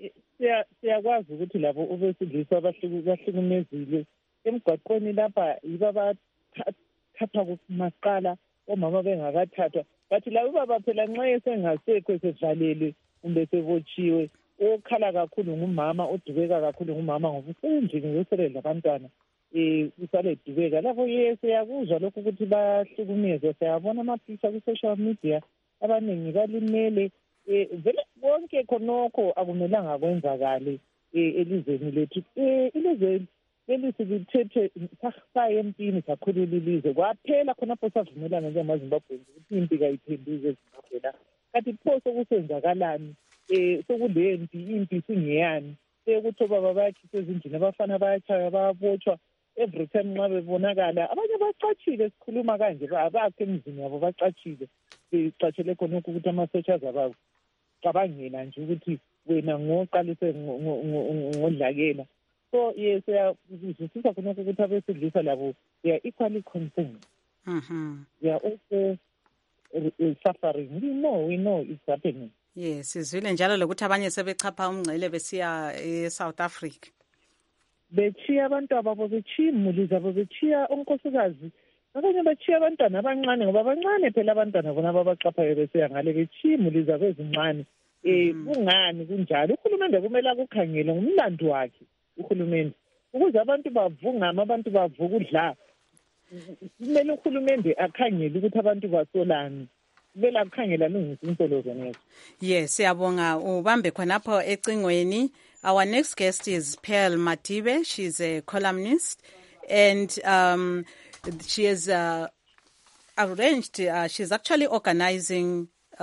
siyakwazi ukuthi labo abesilisa bahlukumezile emgwaqweni lapha yibo abathathwa kumaqala omama bengakathathwa bathi labo baba phela nxa esengasekho sevalele kumbe sebotshiwe okhala kakhulu ngumama odubeka kakhulu ngumama ngoba usendlini ngosele labantwana usale dubeka lapho siyakuzwa lokhu ukuthi bahlukumezwa siyabona amaphisa ku-social media abaningi balimele vele konke khonokho akumelanga kwenzakale elizweni lethu ilizwe lelithethe saye empini sakhulula ilizwe kwaphela khonapho savumelana njengamazimbabweni ukuthi impi kayiphenduke ezimbabwe la kanti pho sokusenzakalani sokulempi impi singeyani ukuthi obaba bayakhisa ezindlini abafana bayatshaya bayabotshwa every time nxa bebonakala abanye bacatshile sikhuluma kanje abakho emizini yabo bacatshile becatshele khonokho ukuthi ama-searchers abacabangela nje ukuthi wena ngoqalise ngodlakela. So yes, siyazwisisa khonokho ukuthi abesilisa labo they are equally concerned. They are also suffering. We know it's happening. Yes, sizwile njalo lokuthi abanye sebechapha umngcele besiya eSouth Africa. Bechiya abantu ababo bechiya imuli zabo bechiya onkosikazi abanye bachiya abantwana abancane ngoba abancane phela abantwana bona ababachaphayo besiya ngale bechiya imuli zabo ezincane. Kungani kunjalo? Uhulumende kumele akukhangele ngumlando wakhe uhulumende ukuze abantu bavungama abantu bavuka udla kumele uhulumende akhangele ukuthi abantu basolani kumele akukhangela lungisa insolo zonezo. Yes, siyabonga ubambe khonapho ecingweni. Our next guest is Pearl Matibe. She's a columnist and she has arranged she's actually organizing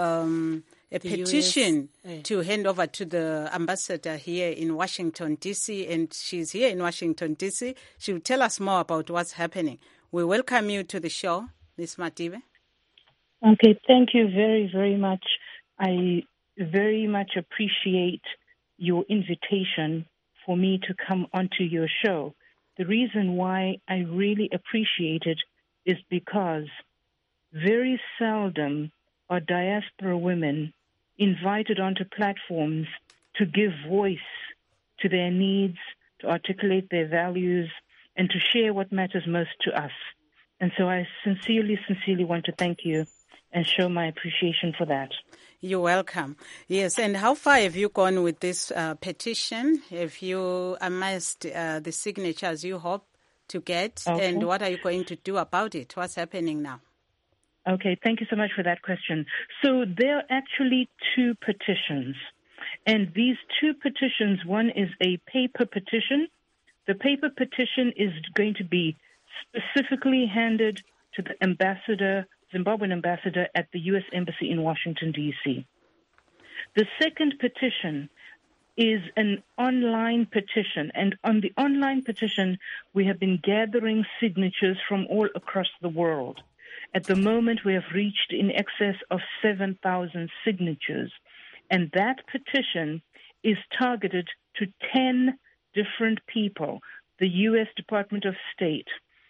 a petition to hand over to the ambassador here in Washington, D.C., and she's here in Washington, D.C. She will tell us more about what's happening. We welcome you to the show, Ms. Matibe. Okay, thank you very, very much. I very much appreciate your invitation for me to come onto your show. The reason why I really appreciate it is because very seldom are diaspora women invited onto platforms to give voice to their needs, to articulate their values, and to share what matters most to us. And so I sincerely want to thank you and show my appreciation for that. You're welcome. Yes, and how far have you gone with this petition? Have you amassed the signatures you hope to get? Okay. And what are you going to do about it? What's happening now? Okay, thank you so much for that question. So there are actually two petitions. And these two petitions, one is a paper petition. The paper petition is going to be specifically handed to the Zimbabwean ambassador at the U.S. Embassy in Washington, D.C. The second petition is an online petition. And on the online petition, we have been gathering signatures from all across the world. At the moment, we have reached in excess of 7,000 signatures. And that petition is targeted to 10 different people: the U.S. Department of State,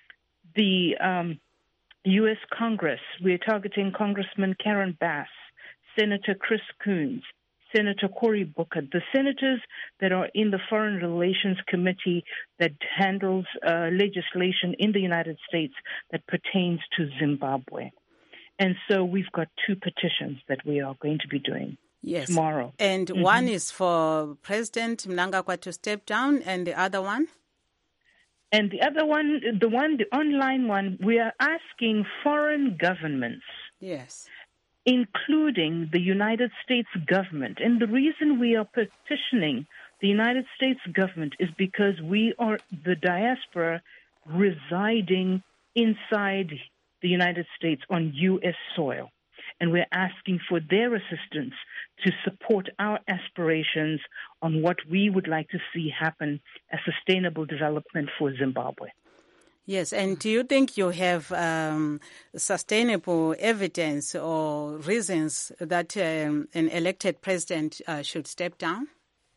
the U.S. Congress. We're targeting Congressman Karen Bass, Senator Chris Coons, Senator Cory Booker, the senators that are in the Foreign Relations Committee that handles legislation in the United States that pertains to Zimbabwe. And so we've got two petitions that we are going to be doing tomorrow. And one is for President Mnangagwa to step down, and the other one? And the other one, the online one, we are asking foreign governments, yes, including the United States government. And the reason we are petitioning the United States government is because we are the diaspora residing inside the United States on U.S. soil. And we're asking for their assistance to support our aspirations on what we would like to see happen as sustainable development for Zimbabwe. Yes, and do you think you have sustainable evidence or reasons that an elected president should step down?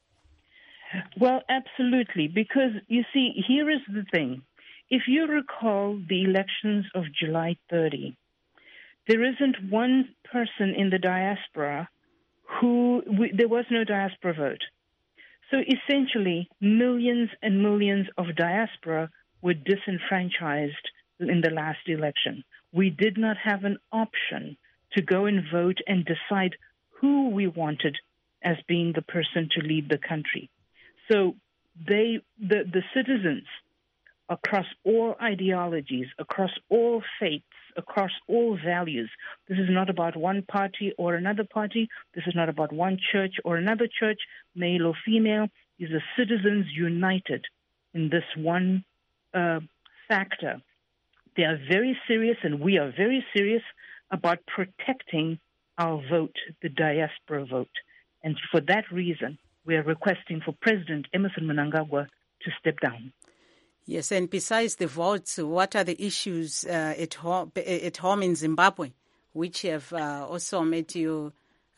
Well, absolutely, because you see, here is the thing. If you recall the elections of July 30, there isn't one person in the diaspora there was no diaspora vote. So essentially, millions and millions of diaspora were disenfranchised in the last election. We did not have an option to go and vote and decide who we wanted as being the person to lead the country. So the citizens across all ideologies, across all faiths, across all values. This is not about one party or another party. This is not about one church or another church, male or female. These are citizens united in this one factor. They are very serious, and we are very serious about protecting our vote, the diaspora vote. And for that reason, we are requesting for President Emmerson Mnangagwa to step down. Yes, and besides the votes, what are the issues at home in Zimbabwe which have also made you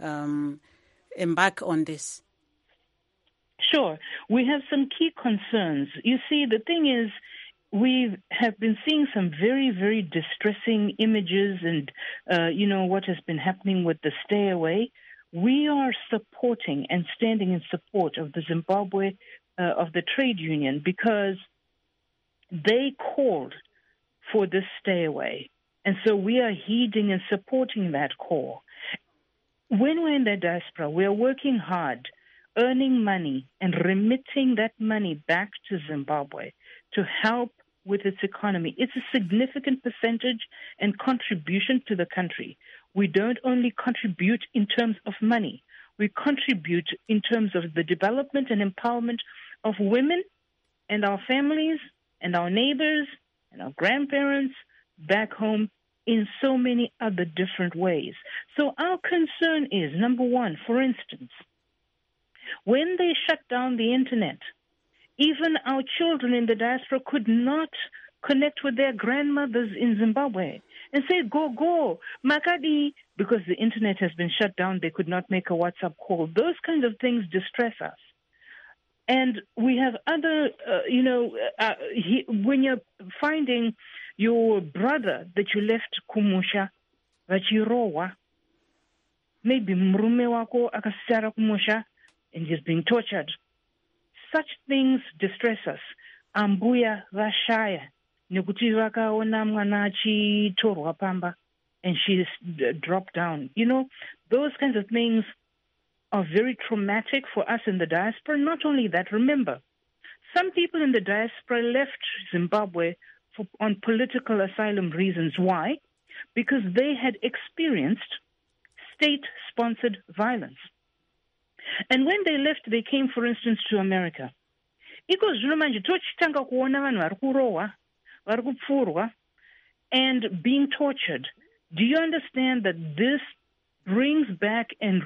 embark on this? Sure. We have some key concerns. You see, the thing is, we have been seeing some very, very distressing images and, what has been happening with the stay away. We are supporting and standing in support of the Zimbabwe, of the trade union, because they called for this stay away. And so we are heeding and supporting that call. When we're in the diaspora, we are working hard, earning money and remitting that money back to Zimbabwe to help with its economy. It's a significant percentage and contribution to the country. We don't only contribute in terms of money. We contribute in terms of the development and empowerment of women and our families and our neighbors and our grandparents back home in so many other different ways. So our concern is, number one, for instance, when they shut down the internet, even our children in the diaspora could not connect with their grandmothers in Zimbabwe and say, go, Makadi, because the internet has been shut down, they could not make a WhatsApp call. Those kinds of things distress us. And we have other, when you're finding your brother that you left Kumusha, Vachirowa, maybe Mrume wako akasara Kumusha, and he's being tortured. Such things distress us. ambuya vashaya nekuti vakaona mwana achitorwa pamba and she dropped down. You know, those kinds of things are very traumatic for us in the diaspora. Not only that, remember, some people in the diaspora left Zimbabwe on political asylum reasons. Why? Because they had experienced state-sponsored violence. And when they left, they came, for instance, to America. Iko zvino manje tochitanga kuona vanhu vari kurohwa, vari kupfurwa, and being tortured. Do you understand that this brings back and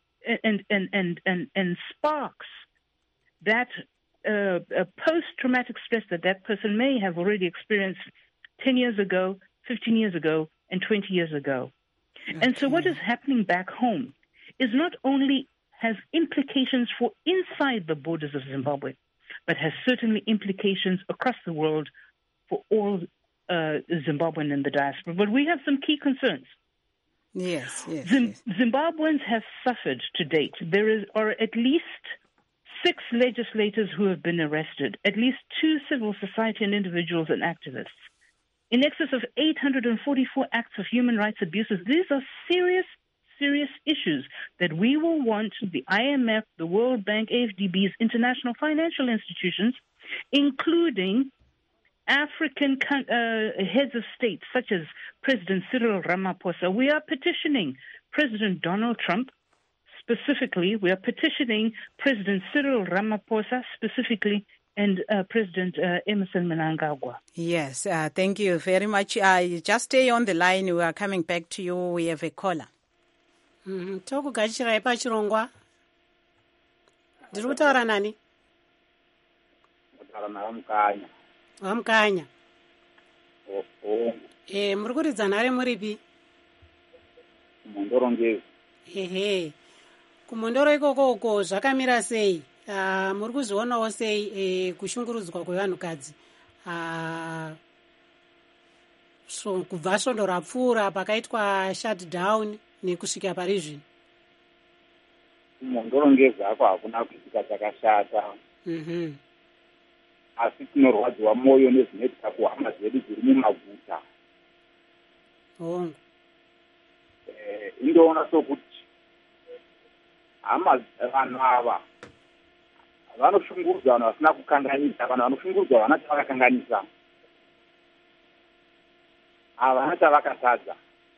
sparks that post-traumatic stress that person may have already experienced 10 years ago, 15 years ago, and 20 years ago? Okay. And so what is happening back home is not only has implications for inside the borders of Zimbabwe, but has certainly implications across the world for all Zimbabwean in the diaspora. But we have some key concerns. Yes. Zimbabweans have suffered to date. There are at least 6 legislators who have been arrested, at least 2 civil society and individuals and activists. In excess of 844 acts of human rights abuses. These are serious issues that we will want the IMF, the World Bank, AFDBs, international financial institutions, including African heads of state, such as President Cyril Ramaphosa. We are petitioning President Donald Trump specifically. We are petitioning President Cyril Ramaphosa specifically, and President Emmerson Mnangagwa. Yes, thank you very much. Just stay on the line. We are coming back to you. We have a caller. Tokugachirai pachirongwa. Ndiri kutaura nani? Vamukanya. Muri kuridza nhare muripi? Kumondoro ngezi. Ehe. Kumondoro ikoko zvakamira sei? Muri kuzvionawo sei kushungurudzwa kwevanhukadzi? Kubva svondo rapfuura pakaitwa shutdown nekusvika pari zvino. Kumondoro ngezi ako hakuna kuitika chakashata. Asi tinorwadziwa mwoyo nezvinoitika kuhama dzedu dziri mumaguta. Indoona sokuti vanhu ava vanoshungurudza vanhu vasina kukanganisa, vanhu vanoshungurudza vana chavakakanganisa, havana chavakatadza.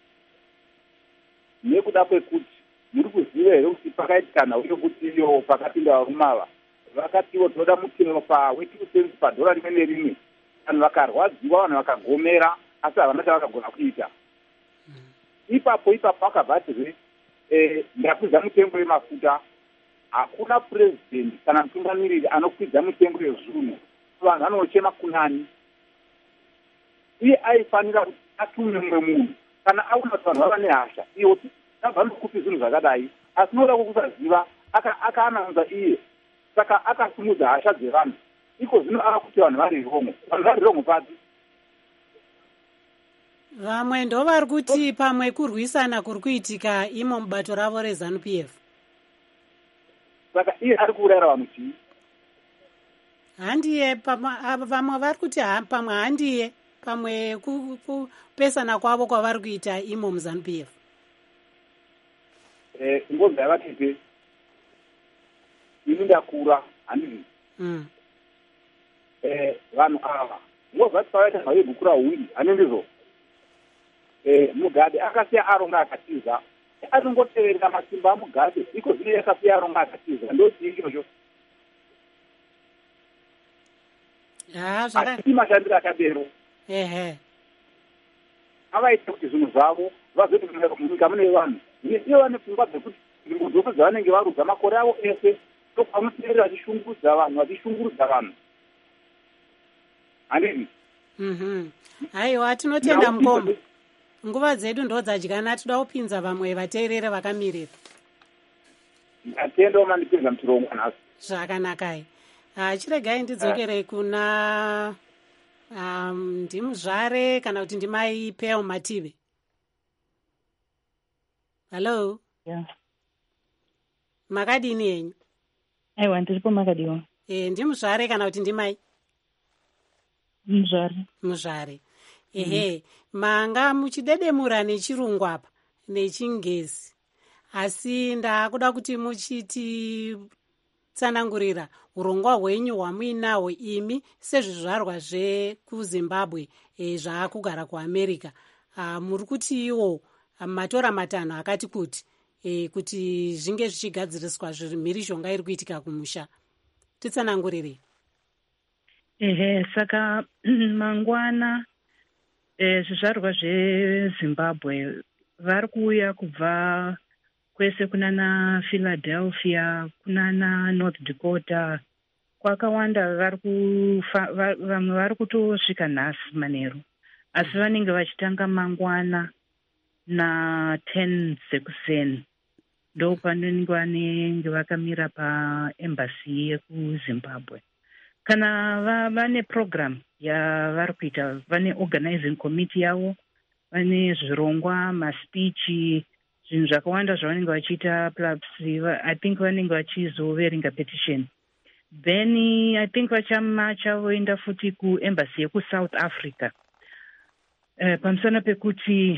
Nekuda kwekuti muri kuziva here kuti pakaitika nhau yokuti iyo pakapinda varume ava vakatiwo toda mutemo we2 cents padhora rimwe nerimwe. Vanhu vakarwadziwa, vanhu vakagomera, asi havana chavakagona kuita. Ipapo akabva ati ndakwidza mutengo wemafuta. Hakuna president kana mutungamiriri anokwidza mutengo yezvinhu. Vanhu vanochema kunani. Iye aifanira kuti atume mumwe munhu kana aona kuti vanhu vava nehasha. Iwo tabva ndokupi zvinhu zvakadai. Asi noda kukusaziva akaananza iye. Saka akasimudza hasha dzevanhu. Iko zvino ava kuti vanhu vari rongo. Vanhu vari rongo pati. Vamwe ndo vari kuti pamwe kurwisana kuri kuitika imo mubato ravo reZANU-PF. Saka iye ari kuurayira vanhu chii? Handiye, vamwe vari kuti pamwe handiye, pamwe kupesana kwavo kwavari kuita imo muZANU-PF. Ngozi yakatipe ini ndakura handizi. Vanhu ava ngozi vati pavaita nhau yegukura uwiri hanendizo. Mugabe akasiya aronga akatiza. Anongoteverera masimba amugabe. Iko zvino yakasiya aronga akatiza. Ndochii ichocho? Asi mashandiro akadero. Avaita kuti zvinhu zvavo vazoti munyika mune vanhu. Iye vane pfungwa dzekuti nzvimbo dzose dzavanenge varudza makore avo ese ndokwavanoteverera vachishungurudza vanhu. Handiti? Haiwa, tinotenda mukoma. Nguva dzedu ndo dzadyana, toda kupinza vamwe vateerere vakamirira. Ndatenda mandipinza muchirongwa nhasi. Zvakanakai. Chiregai ndidzokerei kuna ndimuzvare kana kuti ndimai Pearl Mative. Hello. Yeah. Makadini yenyu? Aiwa, ndiripo makadiwa. Ndimuzvare kana kuti ndimai? Muzvare. Ehe, manga muchidedemura nechirungu apa nechingezi, asi ndakuda kuti muchiti tsanangurira urongwa hwenyu hwamuinahwo imi sezvizvarwa zvekuzimbabwe zvaakugara kuamerica. Muri kuti iwo matora matanho akati kuti zvinge zvichigadziriswa mhirishonga iri kuitika kumusha. Titsanangurire. Ehe, saka mangwana zvizvarwa zvezimbabwe vari kuuya kubva kwese kunana Philadelphia, kunana North Dakota, kwakawanda vamwe vari kutosvika nhasi manheru, asi vanenge vachitanga mangwana na10 sekuseni ndo panenge vanenge vakamira paembasi yekuzimbabwe. Kana vane program yavari kuita, vane organizing committee yavo, vane zvirongwa, maspeech, zvinhu zvakawanda zvavanenge vachiita, plus I think vanenge vachizoverenga petition. Then I think vachamacha voenda futi kuembassy yekusouth Africa pamusana pekuti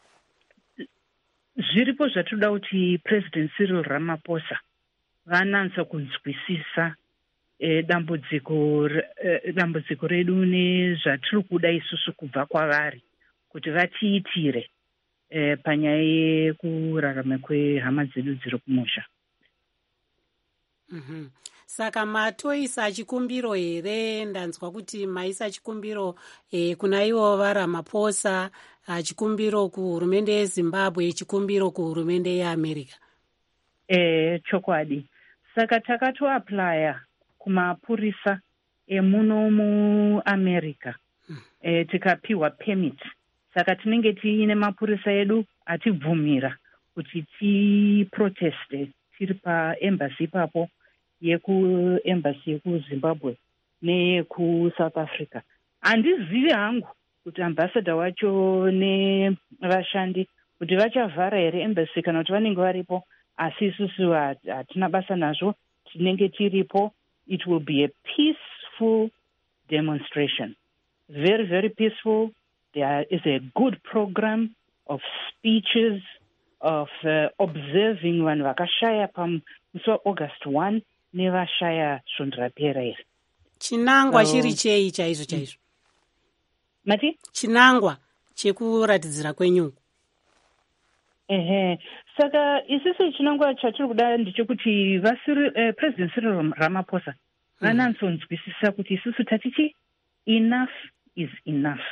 zviripo zvatoda kuti President Cyril Ramaphosa vanansa kunzwisisa dambudziko redu nezvatiri kuda isusu kubva kwavari kuti vatiitire panyaya yekurarama kwehama dzedu dziri kumusha. Saka matoisa chikumbiro here? Ndanzwa kuti maisa chikumbiro kuna ivo vaRamaphosa, chikumbiro kuhurumende yeZimbabwe, chikumbiro kuhurumende yeAmerica. Chokwadi. Saka takatoaplya kumapurisa emuno muAmerica, tikapiwa permit. Saka tinenge tiine mapurisa edu atibvumira kuti tiproteste tiri paembassy ipapo yekuembassy yekuZimbabwe neyekusouth Africa. Handizivi hangu kuti ambassador wacho nevashandi kuti vachavhara here embassy kana kuti vanenge varipo, asi isusu hatina basa nazvo, tinenge tiripo. It will be a peaceful demonstration, very, very peaceful. There is a good program of speeches, of observing vanhu vakashaya pamusi waAugust 1 nevashaya svundu rapera iri. Chinangwa chiri chei chaizvo? Mati? Chinangwa chekuratidzira kwenyungu. Saka isusu chinangwa chatiri kuda ndechekuti President Cyril Ramaphosa vanansonzwisisa kuti isusu tatichi enough is enough.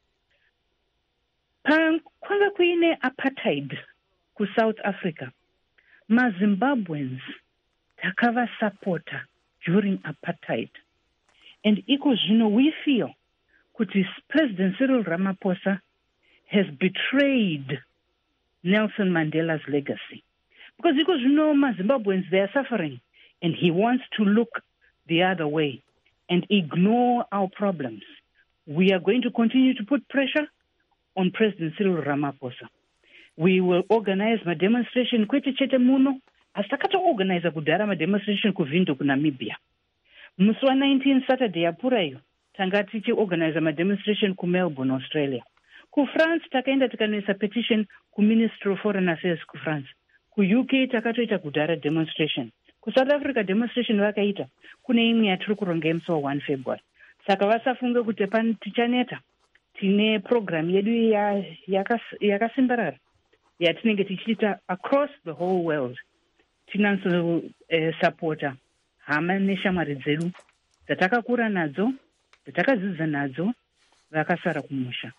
Kwanga kuine apartheid kuSouth Africa, maZimbabweans takavasupporta during apartheid, and iko zvino we feel kuti President Cyril Ramaphosa has betrayed Nelson Mandela's legacy, because iko zvino maZimbabweans, they are suffering, and he wants to look the other way and ignore our problems. We are going to continue to put pressure on President Cyril Ramaphosa. We will organize a demonstration kwete chete muno, asi takato-organize kudhara demonstration kuVindhoek kuNamibia. Musi wa19 Saturday yapfuura iyo tanga tichi-organize demonstration kuMelbourne, Australia. KuFrance takaenda tikanoisa petition kuMinistry of Foreign Affairs kuFrance. KuUK takatoita kudhara demonstration. KuSouth Africa demonstration vakaita. Kune imwe yatiri kuronga musi wa1 February. Saka vasafunge kuti tichaneta. Tine program yedu yakasimbarara yatinenge tichiita across the whole world. Tinanso supporta hama neshamwari dzedu dzatakakura nadzo, dzatakadzidza nadzo, vakasara kumusha.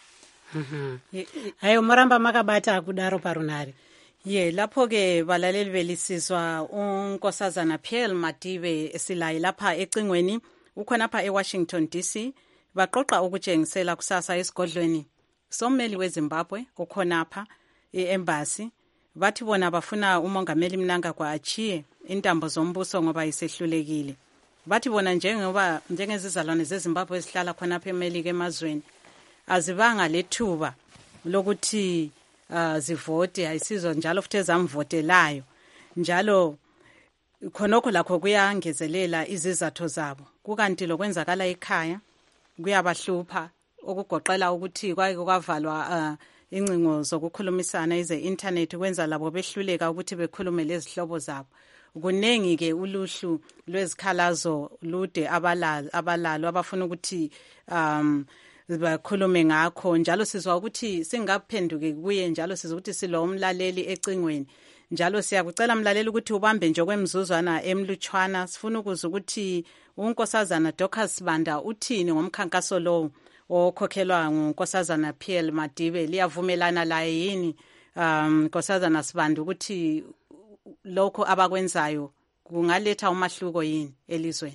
Hayo moramba makabata kudaro parunare. Lapho-ke balaleli belisizwa unkosazana Pierre Madibe Silayi lapha ecingweni, ukhona lapha eWashington DC. Baqoqa ukutshengisela kusasa esigodlweni sommeli weZimbabwe ukhonapha e-embassy. Bathi bona bafuna umongameli Mnangagwa achiye intambo zombuso ngoba isehlulekile. Bathi bona njengezizalwane zeZimbabwe ezihlala khonapha eMelika emazweni azibanga lethuba lokuthi zivote, ayisizo njalo futhi ezamvotelayo, njalo khonokho lakho kuyangezelela izizathu zabo. Kukanti lokwenzakala ekhaya kuyabahlupha okugoqela ukuthi kwake kwavalwa incingo zokukhulumisana ize-internet kwenza labo behluleka ukuthi bekhulume lezihlobo zabo. Kunengi-ke uluhlu lwezikhalazo lude abalalo abafuna ukuthi bakhulume ngakho, njalo sizwa ukuthi singaphenduke kuye, njalo sizwa ukuthi silo umlaleli ecingweni. Njalo siyakucela mlaleli ukuthi ubambe nje kwemzuzwana emlutshwana. Sifuna ukuzwa ukuthi uNkosazana Dorcas Sibanda uthini ngomkhankaso lo okhokhelwa nguNkosazana PL Madibe. Liyavumelana laye yini Nkosazana Sibanda ukuthi lokho abakwenzayo kungaletha umahluko yini elizweni?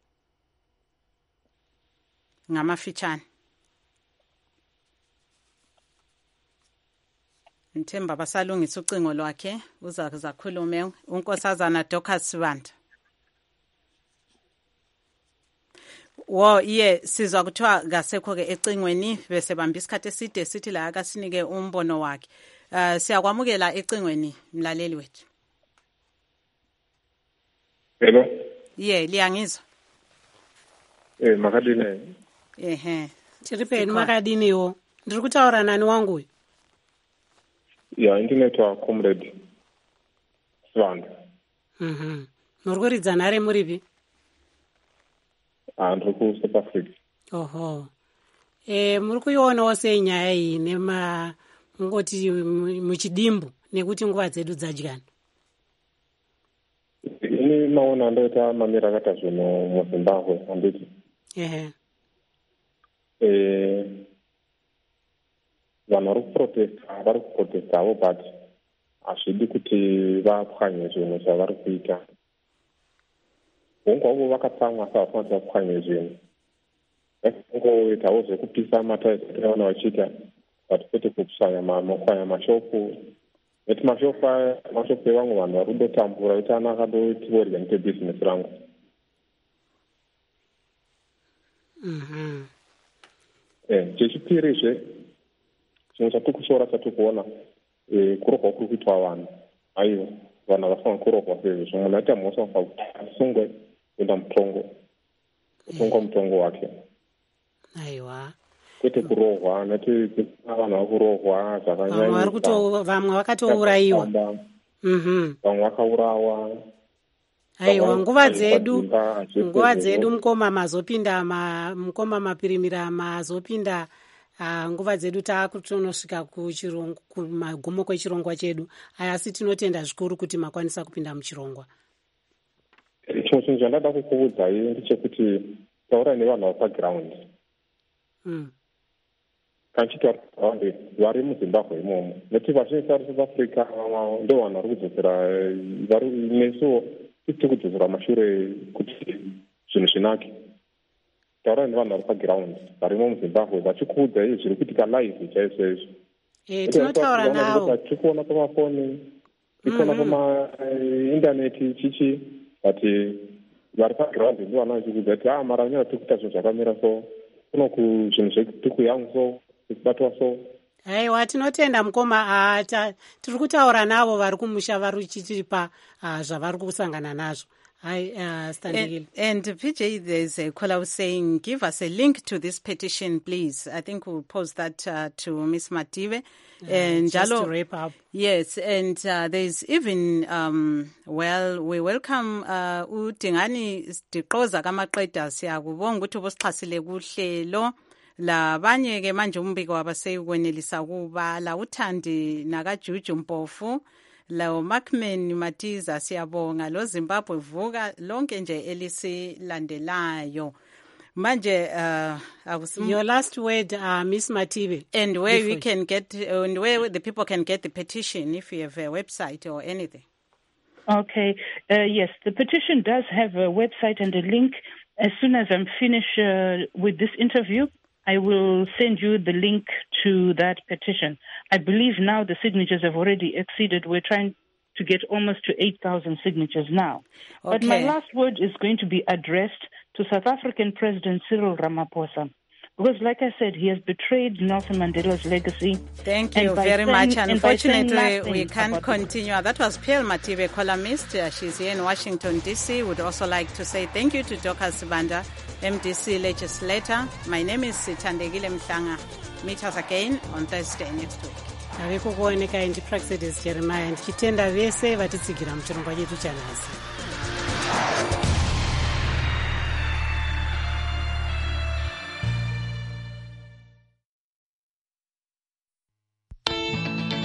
Ngamafitshane. Ngithemba basalungisa ucingo lwakhe uzakhulume uNkosazana Dorcas Sibanda. Sizwa kuthiwa ngasekho-ke ecingweni bese bamba isikhathi eside sithi la akasinike umbono wakhe. Siyakwamukela ecingweni mlaleli wethu. Hello. Liyangizwa? Makadine. Tiripeni Makadine yo. Ndiri kutaura nani wangu? Internet wa Comrade Sibanda. Muri kuridza nhare muripi? Ndiri ku South Africa. Oho. Muri kuionawo sei nyaya iyi ngoti muchidimbu nekuti nguva dzedu dzadyana? Ini maona ndoita mamira akata zvino muZimbabwe handiti. Vanhu vari kuprotestawo but hazvidi kuti vapwanye zvinhu zvavari kuita. Vongwavo vakatsamwa savafanira vapwanye zvinhu. Vangoitawo zvekupisa matayi zvatinoona vachiita but kwete kupwanya mashopu. Neti mashopu evamwe vanhu vari kundotambura kuti ana akadotiworya nite bhizinesi rangu. Chechipirizve chinhu chatikushora chatikuona kurohwa kuri kuitwa vanhu. Aiwa, vanhu havafanira kurohwa sezvo munhu aita mhosva anofanira kuti asungwe kuenda kutongwa mutongo wake. Aiwa. Kwete kurohwa, neti vanhu vari kurohwa zvakanyanya. Vamwe vakatourayiwa. Vamwe vakaurawa. Aiwa, nguva dzedu mukoma mukoma mapirimira mazopinda nguva dzedu taakutonosvika kumagumo kwechirongwa chedu. Asi tinotenda zvikuru kuti makwanisa kupinda muchirongwa. Chimwe chinhu chandada kukuudzai ndechekuti taura nevanhu vari paground. Kanchiti vari muZimbabwe imomo. Nekuti vazhinji vari South Africa ndo vanhu vari kudzosera nesuwo tiri kudzosera mashure kuti zvinhu zvinake. Taura nevanhu vari paground varimo muZimbabwe vachikuudza zviri kuitika live chaizvo izvo. Tinotaura navo. Tikuona pamafoni, tikuona pamaindaneti chichi but vari paground ndo vana vachikuudza kuti mara nyaya tiri kuita zvinhu zvakamira so kuno zvinhu zvekutiri kuyangu so kubatwa so. Aiwa, tinotenda mukoma. Tiri kutaura navo vari kumusha vari kuchitipa zvavari kusangana nazvo. And PJ, there's a caller who's saying, give us a link to this petition, please. I think we'll post that to Ms. Madibe. And just to wrap up. Yes, and there's even, we welcome uDingani Diqoza kaMaqeda siyakubonga ukuthi ubusixhasile kuhlelo. Labanye ke manje umbiko wabaseyikwenelisa kuba la uthandi nakaJuju Mpofu la Macman Matiza siyabonga lo Zimbabwe vuka lonke nje elisilandelayo manje your last word Miss Matibe, and where we can get and where the people can get the petition if you have a website or anything. Okay, yes, the petition does have a website and a link. As soon as I'm finished with this interview, I will send you the link to that petition. I believe now the signatures have already exceeded. We're trying to get almost to 8,000 signatures now. Okay. But my last word is going to be addressed to South African President Cyril Ramaphosa. Because like I said, he has betrayed Nelson Mandela's legacy. Thank you very much. Unfortunately, we can't continue. That was PL Matibe, columnist. She's here in Washington, D.C. Would also like to say thank you to Dorcas Sibanda MDC legislator. My name is Sithandekile Mhlanga. Meet us again on Thursday next week. aveko kuoneka ndi Praxedis Jeremiah ndichitenda vese vatitsigira muchirongwa chetu chanhasi.